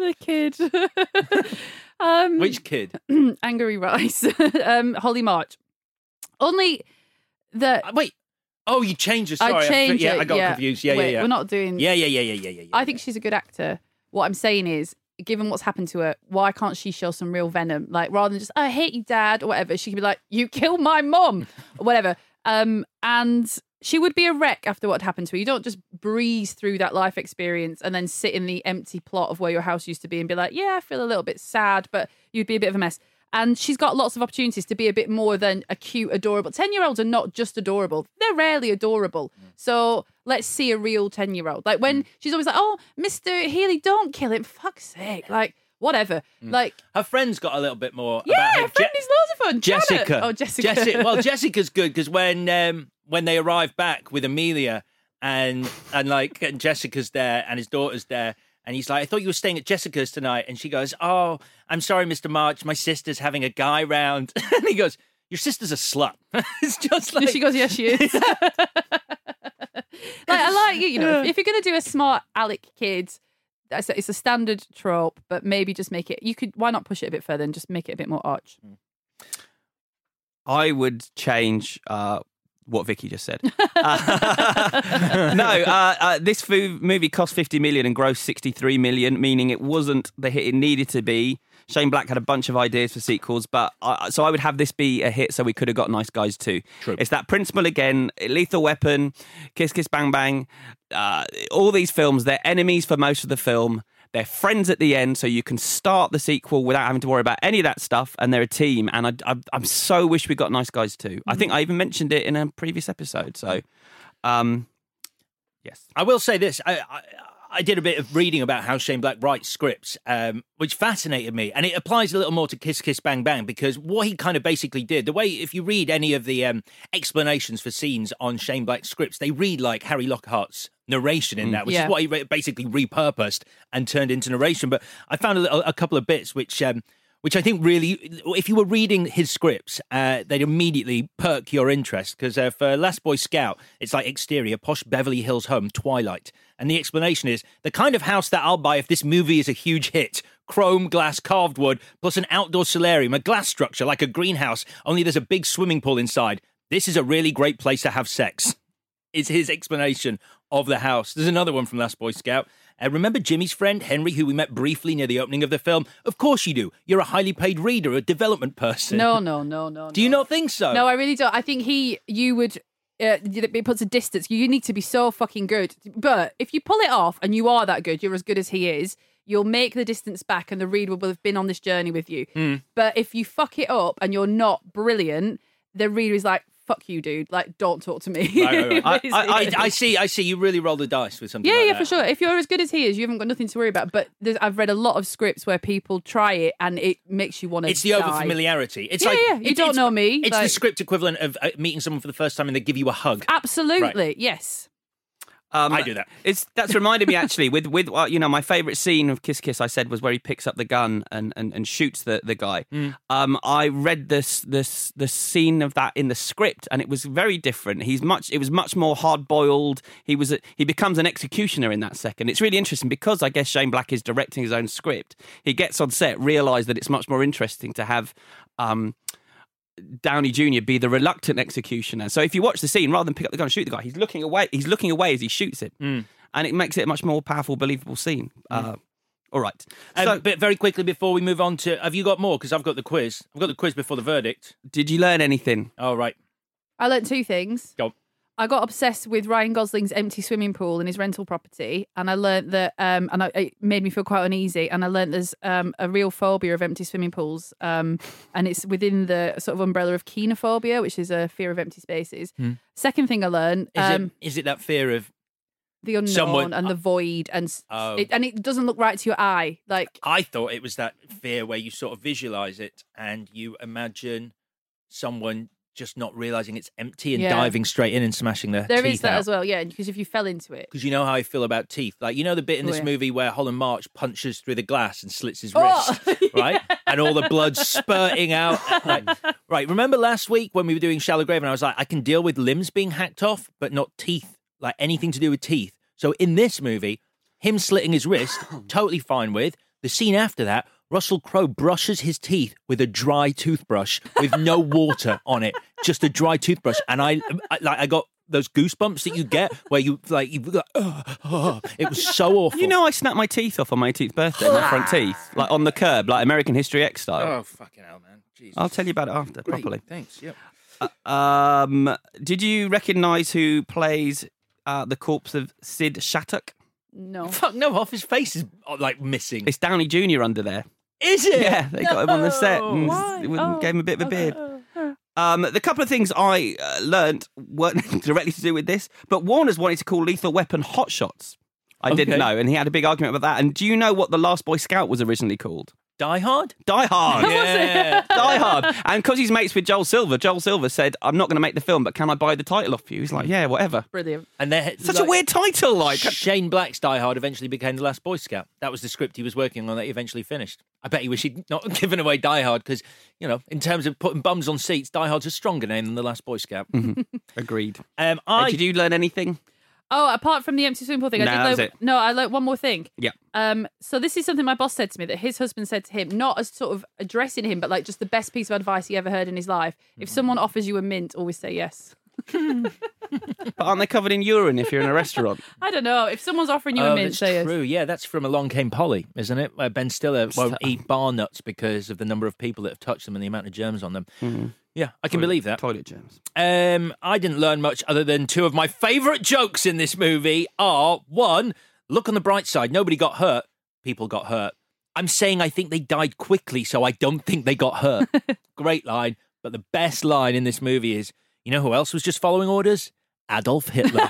Speaker 12: The kid.
Speaker 5: Which kid?
Speaker 12: Angry Rice. Holly March. Only that.
Speaker 5: Wait. Oh, you changed it. Sorry.
Speaker 12: I changed it.
Speaker 5: I got confused. Yeah.
Speaker 12: We're not doing.
Speaker 5: Yeah.
Speaker 12: I think she's a good actor. What I'm saying is, given what's happened to her, why can't she show some real venom? Like, rather than just, I hate you, Dad, or whatever, she could be like, you killed my mom, or whatever. And she would be a wreck after what happened to her. You don't just breeze through that life experience and then sit in the empty plot of where your house used to be and be like, yeah, I feel a little bit sad, but you'd be a bit of a mess. And she's got lots of opportunities to be a bit more than a cute, adorable. 10-year-olds are not just adorable. They're rarely adorable. So let's see a real 10-year-old. Like when she's always like, oh, Mr. Healy, don't kill him. Fuck's sake. Like, whatever. Like
Speaker 5: her friend's got a little bit more.
Speaker 12: Yeah,
Speaker 5: about
Speaker 12: her friend is loads of fun.
Speaker 5: Jessica.
Speaker 12: Janet. Oh, Jessica.
Speaker 5: Well, Jessica's good because when they arrive back with Amelia and Jessica's there and his daughter's there. And he's like, I thought you were staying at Jessica's tonight. And she goes, oh, I'm sorry, Mr. March. My sister's having a guy round. And he goes, your sister's a slut. It's just like...
Speaker 12: She goes, yes, she is. I like you know, if you're going to do a smart Alec kid, it's a standard trope, but maybe just make it... Why not push it a bit further and just make it a bit more arch?
Speaker 13: I would change... what Vicky just said. This movie cost 50 million and grossed 63 million, meaning it wasn't the hit it needed to be. Shane Black had a bunch of ideas for sequels, but so I would have this be a hit so we could have got Nice Guys too.
Speaker 5: True.
Speaker 13: It's that principle again, Lethal Weapon, Kiss Kiss Bang Bang, all these films, they're enemies for most of the film. They're friends at the end, so you can start the sequel without having to worry about any of that stuff, and they're a team. And I'm so wish we got Nice Guys too. I think I even mentioned it in a previous episode. So, yes.
Speaker 5: I will say this. I did a bit of reading about how Shane Black writes scripts, which fascinated me. And it applies a little more to Kiss Kiss Bang Bang, because what he kind of basically did, the way, if you read any of the explanations for scenes on Shane Black's scripts, they read like Harry Lockhart's narration in that, which is what he basically repurposed and turned into narration. But I found a couple of bits which I think really, if you were reading his scripts, they'd immediately perk your interest. Because for Last Boy Scout, it's like exterior, posh Beverly Hills home, Twilight. And the explanation is, the kind of house that I'll buy if this movie is a huge hit. Chrome, glass, carved wood, plus an outdoor solarium, a glass structure like a greenhouse, only there's a big swimming pool inside. This is a really great place to have sex. Is his explanation of the house. There's another one from Last Boy Scout. Remember Jimmy's friend, Henry, who we met briefly near the opening of the film? Of course you do. You're a highly paid reader, a development person.
Speaker 12: No.
Speaker 5: Do you not think so?
Speaker 12: No, I really don't. I think you would... it puts a distance. You need to be so fucking good. But if you pull it off and you are that good, you're as good as he is, you'll make the distance back and the reader will have been on this journey with you. But if you fuck it up and you're not brilliant, the reader is like, fuck you, dude. Like, don't talk to me.
Speaker 5: Right. I see. You really roll the dice with something like that.
Speaker 12: For sure. If you're as good as he is, you haven't got nothing to worry about. But I've read a lot of scripts where people try it and it makes you want to
Speaker 5: It's the over-familiarity. It's
Speaker 12: you don't know me.
Speaker 5: It's the script equivalent of meeting someone for the first time and they give you a hug.
Speaker 12: Absolutely,
Speaker 5: right.
Speaker 12: Yes.
Speaker 13: I do that. That's reminded me actually with my favourite scene of Kiss Kiss, I said, was where he picks up the gun and shoots the guy. I read the scene of that in the script and it was very different. It was much more hard boiled. He becomes an executioner in that second. It's really interesting because I guess Shane Black is directing his own script. He gets on set, realised that it's much more interesting to have Downey Jr. be the reluctant executioner. So if you watch the scene, rather than pick up the gun and shoot the guy, he's looking away as he shoots it. And it makes it a much more powerful, believable scene. All right.
Speaker 5: But very quickly before we move on to... Have you got more? Because I've got the quiz. I've got the quiz before the verdict.
Speaker 13: Did you learn anything?
Speaker 5: Oh, right.
Speaker 12: I learned two things.
Speaker 5: Go.
Speaker 12: I got obsessed with Ryan Gosling's empty swimming pool in his rental property, and I learnt that, it made me feel quite uneasy. And I learnt there's a real phobia of empty swimming pools, and it's within the sort of umbrella of kenophobia, which is a fear of empty spaces. Second thing I learned,
Speaker 5: is it that fear of
Speaker 12: the unknown and the void, and it doesn't look right to your eye. Like
Speaker 5: I thought it was that fear where you sort of visualize it and you imagine someone just not realising it's empty and diving straight in and smashing their teeth out.
Speaker 12: There is that as well, yeah, because if you fell into it.
Speaker 5: Because you know how I feel about teeth. Like, you know the bit in this movie where Holland March punches through the glass and slits his wrist, right? And all the blood's spurting out. Right, remember last week when we were doing Shallow Grave and I was like, I can deal with limbs being hacked off, but not teeth, like anything to do with teeth. So in this movie, him slitting his wrist, totally fine with. The scene after that, Russell Crowe brushes his teeth with a dry toothbrush with no water on it, just a dry toothbrush. And I got those goosebumps that you get where it was so awful.
Speaker 13: You know, I snapped my teeth off on my 18th birthday, my front teeth, like on the curb, like American History X style.
Speaker 5: Oh, fucking hell, man. Jesus.
Speaker 13: I'll tell you about it after,
Speaker 5: Great.
Speaker 13: properly.
Speaker 5: Thanks, yep.
Speaker 13: Did you recognise who plays the corpse of Sid Shattuck?
Speaker 12: No.
Speaker 5: Fuck no, half his face is like missing.
Speaker 13: It's Downey Jr. under there.
Speaker 5: Is it?
Speaker 13: Yeah, they got him on the set and
Speaker 12: Why?
Speaker 13: gave him a bit of a beard. The couple of things I learnt weren't directly to do with this, but Warner's wanted to call Lethal Weapon Hot Shots. I didn't know, and he had a big argument about that. And do you know what The Last Boy Scout was originally called?
Speaker 5: Die Hard?
Speaker 13: Die Hard.
Speaker 5: Yeah.
Speaker 13: Die Hard. And because he's mates with Joel Silver said, I'm not going to make the film, but can I buy the title off you? He's like, yeah, whatever.
Speaker 12: Brilliant.
Speaker 5: And
Speaker 13: such a weird title. Like
Speaker 5: Shane Black's Die Hard eventually became The Last Boy Scout. That was the script he was working on that he eventually finished. I bet he wish he'd not given away Die Hard because, you know, in terms of putting bums on seats, Die Hard's a stronger name than The Last Boy Scout.
Speaker 13: Mm-hmm. Agreed.
Speaker 5: Did
Speaker 13: you learn anything?
Speaker 12: Oh, apart from the empty swimming pool thing, I learned one more thing.
Speaker 13: Yeah.
Speaker 12: So this is something my boss said to me that his husband said to him, not as sort of addressing him, but like just the best piece of advice he ever heard in his life. If someone offers you a mint, always say yes.
Speaker 13: But aren't they covered in urine if you're in a restaurant?
Speaker 12: I don't know. If someone's offering you a mint, say yes.
Speaker 5: True. Yeah, that's from Along Came Polly, isn't it? Where Ben Stiller won't eat bar nuts because of the number of people that have touched them and the amount of germs on them.
Speaker 13: Mm-hmm.
Speaker 5: Yeah, I can believe that.
Speaker 13: Toilet germs.
Speaker 5: I didn't learn much other than two of my favourite jokes in this movie are, one, look on the bright side, nobody got hurt. People got hurt. I'm saying I think they died quickly, so I don't think they got hurt. Great line. But the best line in this movie is, you know who else was just following orders? Adolf Hitler.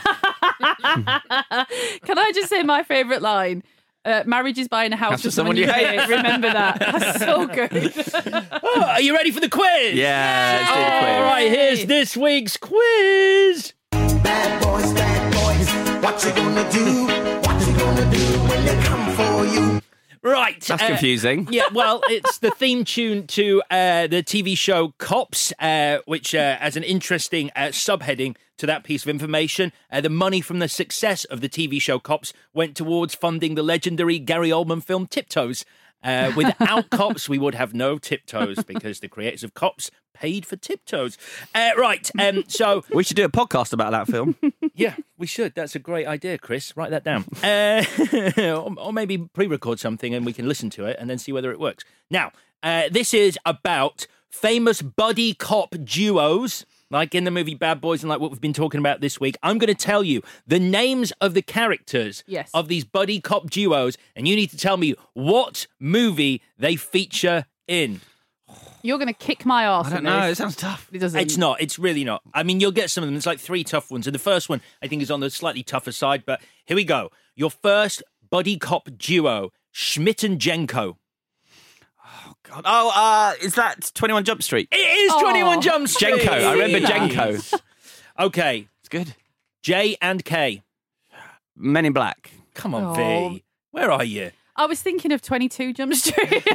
Speaker 12: Can I just say my favourite line? Marriage is buying a house for someone you hate. Remember that. That's so good.
Speaker 5: Are you ready for the quiz?
Speaker 13: Yeah, let's do the quiz.
Speaker 5: All right, here's this week's quiz.
Speaker 21: Bad boys, what you gonna do? What you gonna do when they come for you?
Speaker 5: Right.
Speaker 13: That's confusing.
Speaker 5: Yeah, well, it's the theme tune to the TV show Cops, which has an interesting subheading to that piece of information. The money from the success of the TV show Cops went towards funding the legendary Gary Oldman film Tiptoes. Without Cops, we would have no Tiptoes because the creators of Cops paid for Tiptoes. So
Speaker 13: we should do a podcast about that film.
Speaker 5: Yeah, we should. That's a great idea, Chris. Write that down. Or maybe pre-record something and we can listen to it and then see whether it works. Now, this is about famous buddy cop duos, like in the movie Bad Boys and like what we've been talking about this week. I'm going to tell you the names of the characters of these buddy cop duos, and you need to tell me what movie they feature in.
Speaker 12: You're going to kick my arse.
Speaker 13: I don't know. It sounds tough.
Speaker 12: It doesn't.
Speaker 5: It's not. It's really not. I mean, you'll get some of them. There's like 3 tough ones. And the first one, I think, is on the slightly tougher side. But here we go. Your first buddy cop duo, Schmidt and Jenko.
Speaker 13: Oh, God. Oh, is that 21 Jump Street?
Speaker 5: It is 21 Jump Street.
Speaker 13: Jenko. I remember Jenko.
Speaker 5: Okay.
Speaker 13: It's good.
Speaker 5: J and K.
Speaker 13: Men in Black.
Speaker 5: Come on, V. Where are you?
Speaker 12: I was thinking of 22 Jump Street.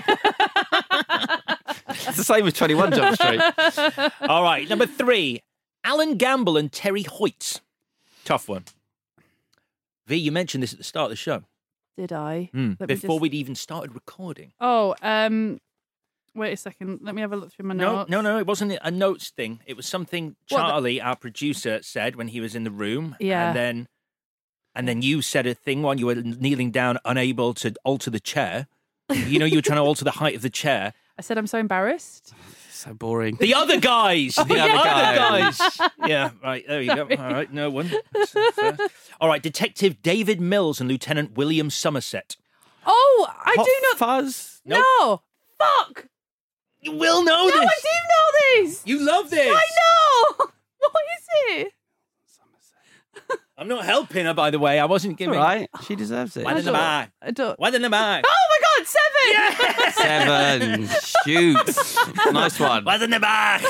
Speaker 13: It's the same with 21 Jump Street.
Speaker 5: All right, number 3, Alan Gamble and Terry Hoyts. Tough one. V, you mentioned this at the start of the show.
Speaker 12: Did I?
Speaker 5: Before we'd even started recording.
Speaker 12: Oh, wait a second. Let me have a look through my notes.
Speaker 5: No, it wasn't a notes thing. It was something Charlie, our producer, said when he was in the room.
Speaker 12: Yeah.
Speaker 5: And then you said a thing while you were kneeling down, unable to alter the chair. You know, you were trying to alter the height of the chair.
Speaker 12: I said I'm so embarrassed.
Speaker 13: So boring.
Speaker 5: The other guys!
Speaker 13: The other
Speaker 5: guys! Yeah, right, there you go. All right, no one. All right, Detective David Mills and Lieutenant William Somerset.
Speaker 12: Oh, I
Speaker 13: Hot
Speaker 12: do not...
Speaker 13: Fuzz?
Speaker 5: Nope.
Speaker 12: No! Fuck!
Speaker 5: You will know this!
Speaker 12: No, I do know this!
Speaker 5: You love this!
Speaker 12: I know! What is it?
Speaker 5: I'm not helping her, by the way. I wasn't giving...
Speaker 13: All right, she deserves it.
Speaker 5: Why didn't I?
Speaker 12: I don't...
Speaker 5: Why didn't I?
Speaker 12: Oh my God, 7!
Speaker 13: 7. Shoot. Nice one.
Speaker 5: Why didn't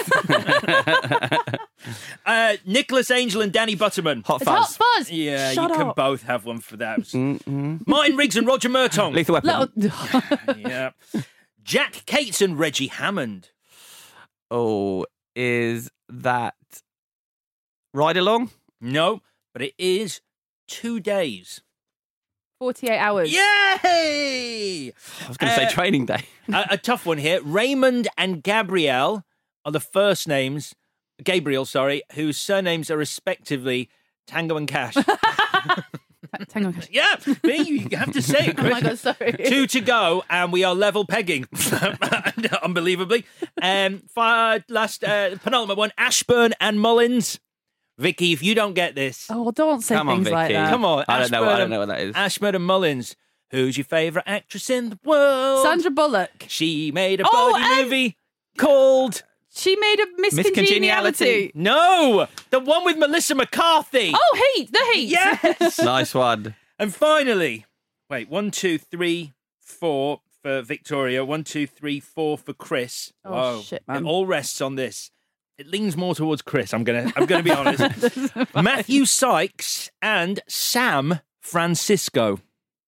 Speaker 5: I? Nicholas Angel and Danny Butterman.
Speaker 13: Hot
Speaker 12: It's Hot
Speaker 13: Fuzz.
Speaker 12: Fuzz!
Speaker 5: Yeah,
Speaker 12: Shut
Speaker 5: you can
Speaker 12: up.
Speaker 5: both have one for that. Martin Riggs and Roger Murtaugh.
Speaker 13: Lethal Weapon.
Speaker 5: Yeah. Jack Cates and Reggie Hammond.
Speaker 13: Oh, is that Ride Along?
Speaker 5: No, but it is 2 days.
Speaker 12: 48 hours.
Speaker 5: Yay!
Speaker 13: I was going to say Training Day.
Speaker 5: A tough one here. Raymond and Gabrielle are the first names, Gabriel, sorry, whose surnames are respectively Tango and Cash.
Speaker 12: Tango and Cash.
Speaker 5: Yeah, you have to say it, Chris.
Speaker 12: Oh my God, sorry.
Speaker 5: 2 to go, and we are level pegging. Unbelievably. Penultimate one, Ashburn and Mullins. Vicky, if you don't get this...
Speaker 12: Oh, don't say things like that.
Speaker 5: Come on.
Speaker 13: I don't know what that is.
Speaker 5: Ashburn and Mullins. Who's your favourite actress in the world?
Speaker 12: Sandra Bullock.
Speaker 5: She made a body movie called...
Speaker 12: She made a Miss Congeniality.
Speaker 5: No! The one with Melissa McCarthy.
Speaker 12: Oh, Heat. The Heat.
Speaker 5: Yes!
Speaker 13: Nice one.
Speaker 5: And finally, 1, 2, 3, 4 for Victoria. 1, 2, 3, 4 for Chris.
Speaker 12: Oh,
Speaker 5: Whoa.
Speaker 12: shit, man.
Speaker 5: It all rests on this. It leans more towards Chris, I'm gonna be honest. Matthew Sykes and Sam Francisco.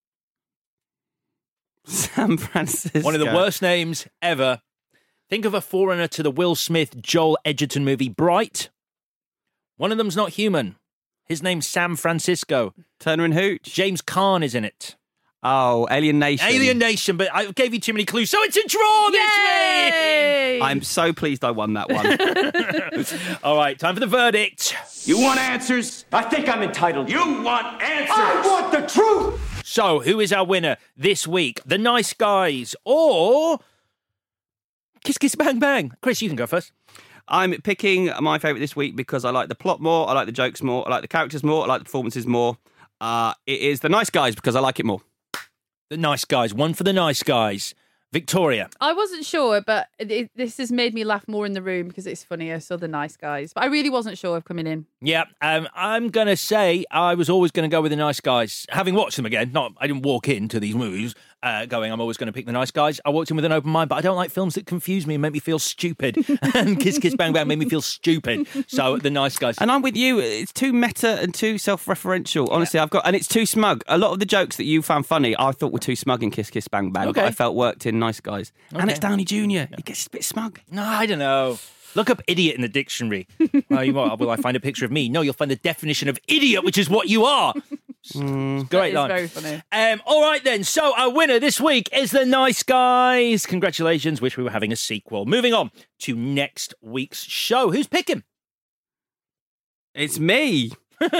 Speaker 13: Sam Francisco.
Speaker 5: One of the worst names ever. Think of a forerunner to the Will Smith, Joel Edgerton movie, Bright. One of them's not human. His name's Sam Francisco.
Speaker 13: Turner and Hooch.
Speaker 5: James Caan is in it.
Speaker 13: Oh, Alien Nation.
Speaker 5: Alien Nation, but I gave you too many clues, so it's a draw this week!
Speaker 13: I'm so pleased I won that one.
Speaker 5: All right, time for the verdict.
Speaker 4: You want answers? I think I'm entitled. You want answers? I want the truth!
Speaker 5: So, who is our winner this week? The Nice Guys or Kiss Kiss Bang Bang? Chris, you can go first.
Speaker 13: I'm picking my favourite this week because I like the plot more, I like the jokes more, I like the characters more, I like the performances more. It is The Nice Guys because I like it more.
Speaker 5: The Nice Guys. One for The Nice Guys. Victoria.
Speaker 12: I wasn't sure, but this has made me laugh more in the room because it's funnier, so The Nice Guys. But I really wasn't sure of coming in.
Speaker 5: Yeah, I'm going to say I was always going to go with The Nice Guys. Having watched them again, I didn't walk into these movies going, I'm always going to pick The Nice Guys. I walked in with an open mind, but I don't like films that confuse me and make me feel stupid. And Kiss Kiss Bang Bang made me feel stupid. So The Nice Guys.
Speaker 13: And I'm with you. It's too meta and too self-referential. Honestly, and it's too smug. A lot of the jokes that you found funny, I thought were too smug in Kiss Kiss Bang Bang, but I felt worked in Nice Guys. And it's Downey Jr. He gets a bit smug.
Speaker 5: No, I don't know. Look up idiot in the dictionary. Will I find a picture of me? No, you'll find the definition of idiot, which is what you are. Great line.
Speaker 12: Very funny.
Speaker 5: All right then. So our winner this week is The Nice Guys. Congratulations. Wish we were having a sequel. Moving on to next week's show. Who's picking?
Speaker 13: It's me.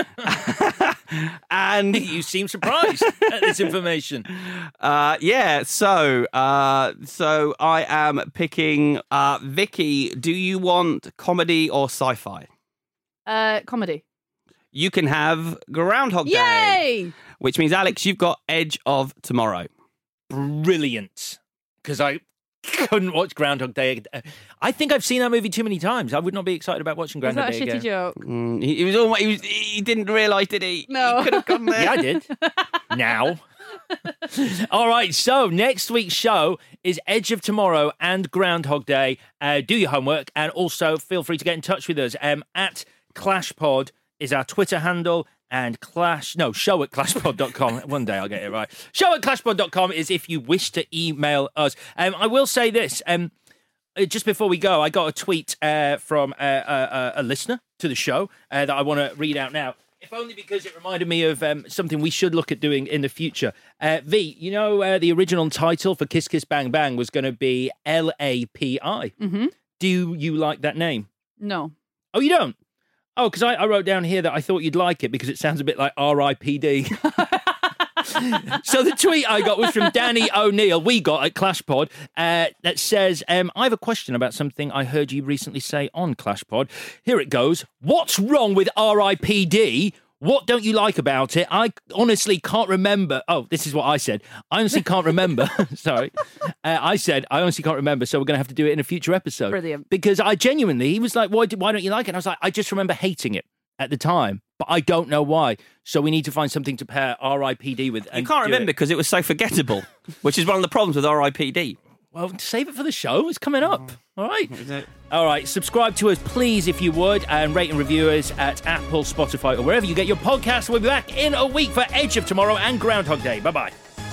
Speaker 13: And
Speaker 5: you seem surprised at this information.
Speaker 13: So I am picking Vicky. Do you want comedy or sci-fi?
Speaker 12: Comedy.
Speaker 13: You can have Groundhog Day.
Speaker 12: Yay!
Speaker 13: Which means, Alex, you've got Edge of Tomorrow.
Speaker 5: Brilliant. Because I couldn't watch Groundhog Day. I think I've seen that movie too many times. I would not be excited about watching Groundhog Day again.
Speaker 12: Was that a shitty joke?
Speaker 13: He didn't realise, did he?
Speaker 12: No.
Speaker 13: He could have gone there.
Speaker 5: Yeah, I did. Now. All right, so next week's show is Edge of Tomorrow and Groundhog Day. Do your homework and also feel free to get in touch with us. At ClashPod is our Twitter handle, and show@clashpod.com. One day I'll get it right. Show@clashpod.com is if you wish to email us. I will say this. Just before we go, I got a tweet from a listener to the show that I want to read out now. If only because it reminded me of something we should look at doing in the future. V, you know the original title for Kiss Kiss Bang Bang was going to be LAPI.
Speaker 12: Mm-hmm.
Speaker 5: Do you like that name?
Speaker 12: No.
Speaker 5: Oh, you don't? Oh, because I wrote down here that I thought you'd like it because it sounds a bit like RIPD. So the tweet I got was from Danny O'Neill, we got at ClashPod, that says, I have a question about something I heard you recently say on ClashPod. Here it goes. What's wrong with RIPD? What don't you like about it? I honestly can't remember. Oh, this is what I said. I honestly can't remember. Sorry. I said, I honestly can't remember, so we're going to have to do it in a future episode.
Speaker 12: Brilliant.
Speaker 5: Because he was like, why don't you like it? And I was like, I just remember hating it at the time, but I don't know why. So we need to find something to pair RIPD with.
Speaker 13: You can't remember because it was so forgettable, which is one of the problems with RIPD.
Speaker 5: Well, save it for the show. It's coming up. All right. All right. Subscribe to us, please, if you would, and rate and review us at Apple, Spotify, or wherever you get your podcasts. We'll be back in a week for Edge of Tomorrow and Groundhog Day. Bye-bye.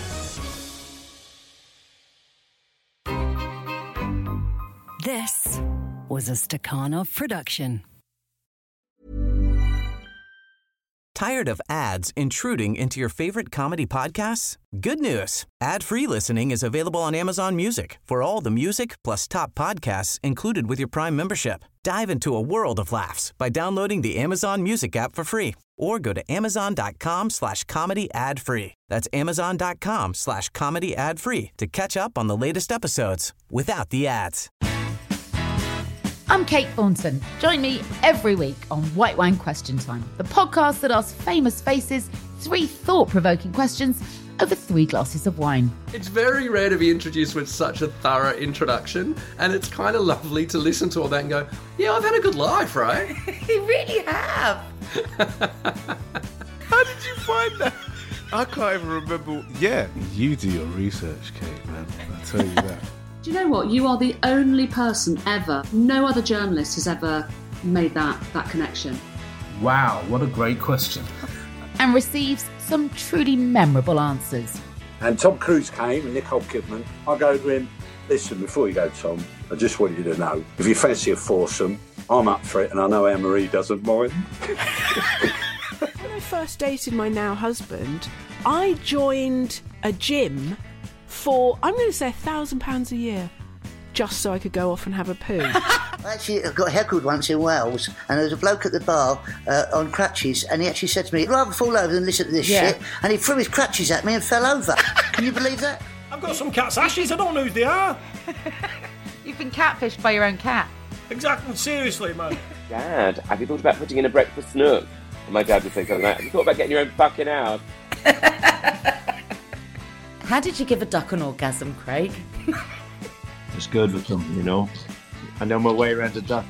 Speaker 22: This was a Stakhanov production.
Speaker 16: Tired of ads intruding into your favorite comedy podcasts? Good news. Ad-free listening is available on Amazon Music for all the music plus top podcasts included with your Prime membership. Dive into a world of laughs by downloading the Amazon Music app for free or go to amazon.com/comedy ad-free. That's amazon.com/comedy ad-free to catch up on the latest episodes without the ads.
Speaker 2: I'm Kate Thornton. Join me every week on White Wine Question Time, the podcast that asks famous faces 3 thought-provoking questions over 3 glasses of wine.
Speaker 22: It's very rare to be introduced with such a thorough introduction, and it's kind of lovely to listen to all that and go, yeah, I've had a good life, right?
Speaker 2: You really have.
Speaker 23: How did you find that? I can't even remember. Yeah, you do your research, Kate, man. I'll tell you that.
Speaker 24: Do you know what? You are the only person ever, no other journalist has ever made that connection.
Speaker 23: Wow, what a great question.
Speaker 2: And receives some truly memorable answers.
Speaker 25: And Tom Cruise came and Nicole Kidman. I go to him, listen, before you go, Tom, I just want you to know, if you fancy a foursome, I'm up for it and I know Anne-Marie doesn't mind.
Speaker 26: When I first dated my now husband, I joined a gym for, I'm going to say £1,000 a year, just so I could go off and have a poo.
Speaker 27: Actually, I got heckled once in Wales, and there was a bloke at the bar on crutches, and he actually said to me, I'd rather fall over than listen to this shit, and he threw his crutches at me and fell over. Can you believe that?
Speaker 28: I've got some cat's ashes, I don't know who they are.
Speaker 2: You've been catfished by your own cat.
Speaker 28: Exactly, seriously, man.
Speaker 29: Dad, have you thought about putting in a breakfast nook? And my dad would say something like, have you thought about getting your own fucking house?
Speaker 2: How did you give a duck an orgasm, Craig?
Speaker 30: It's good with them, you know. I know my way around a duck.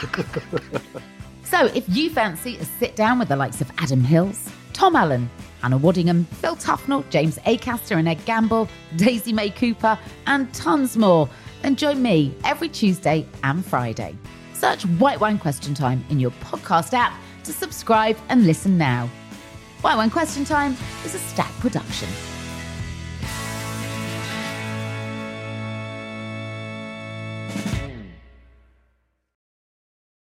Speaker 2: So, if you fancy a sit-down with the likes of Adam Hills, Tom Allen, Anna Waddingham, Phil Tufnell, James Acaster and Ed Gamble, Daisy May Cooper, and tons more, then join me every Tuesday and Friday. Search White Wine Question Time in your podcast app to subscribe and listen now. White Wine Question Time is a Stack production.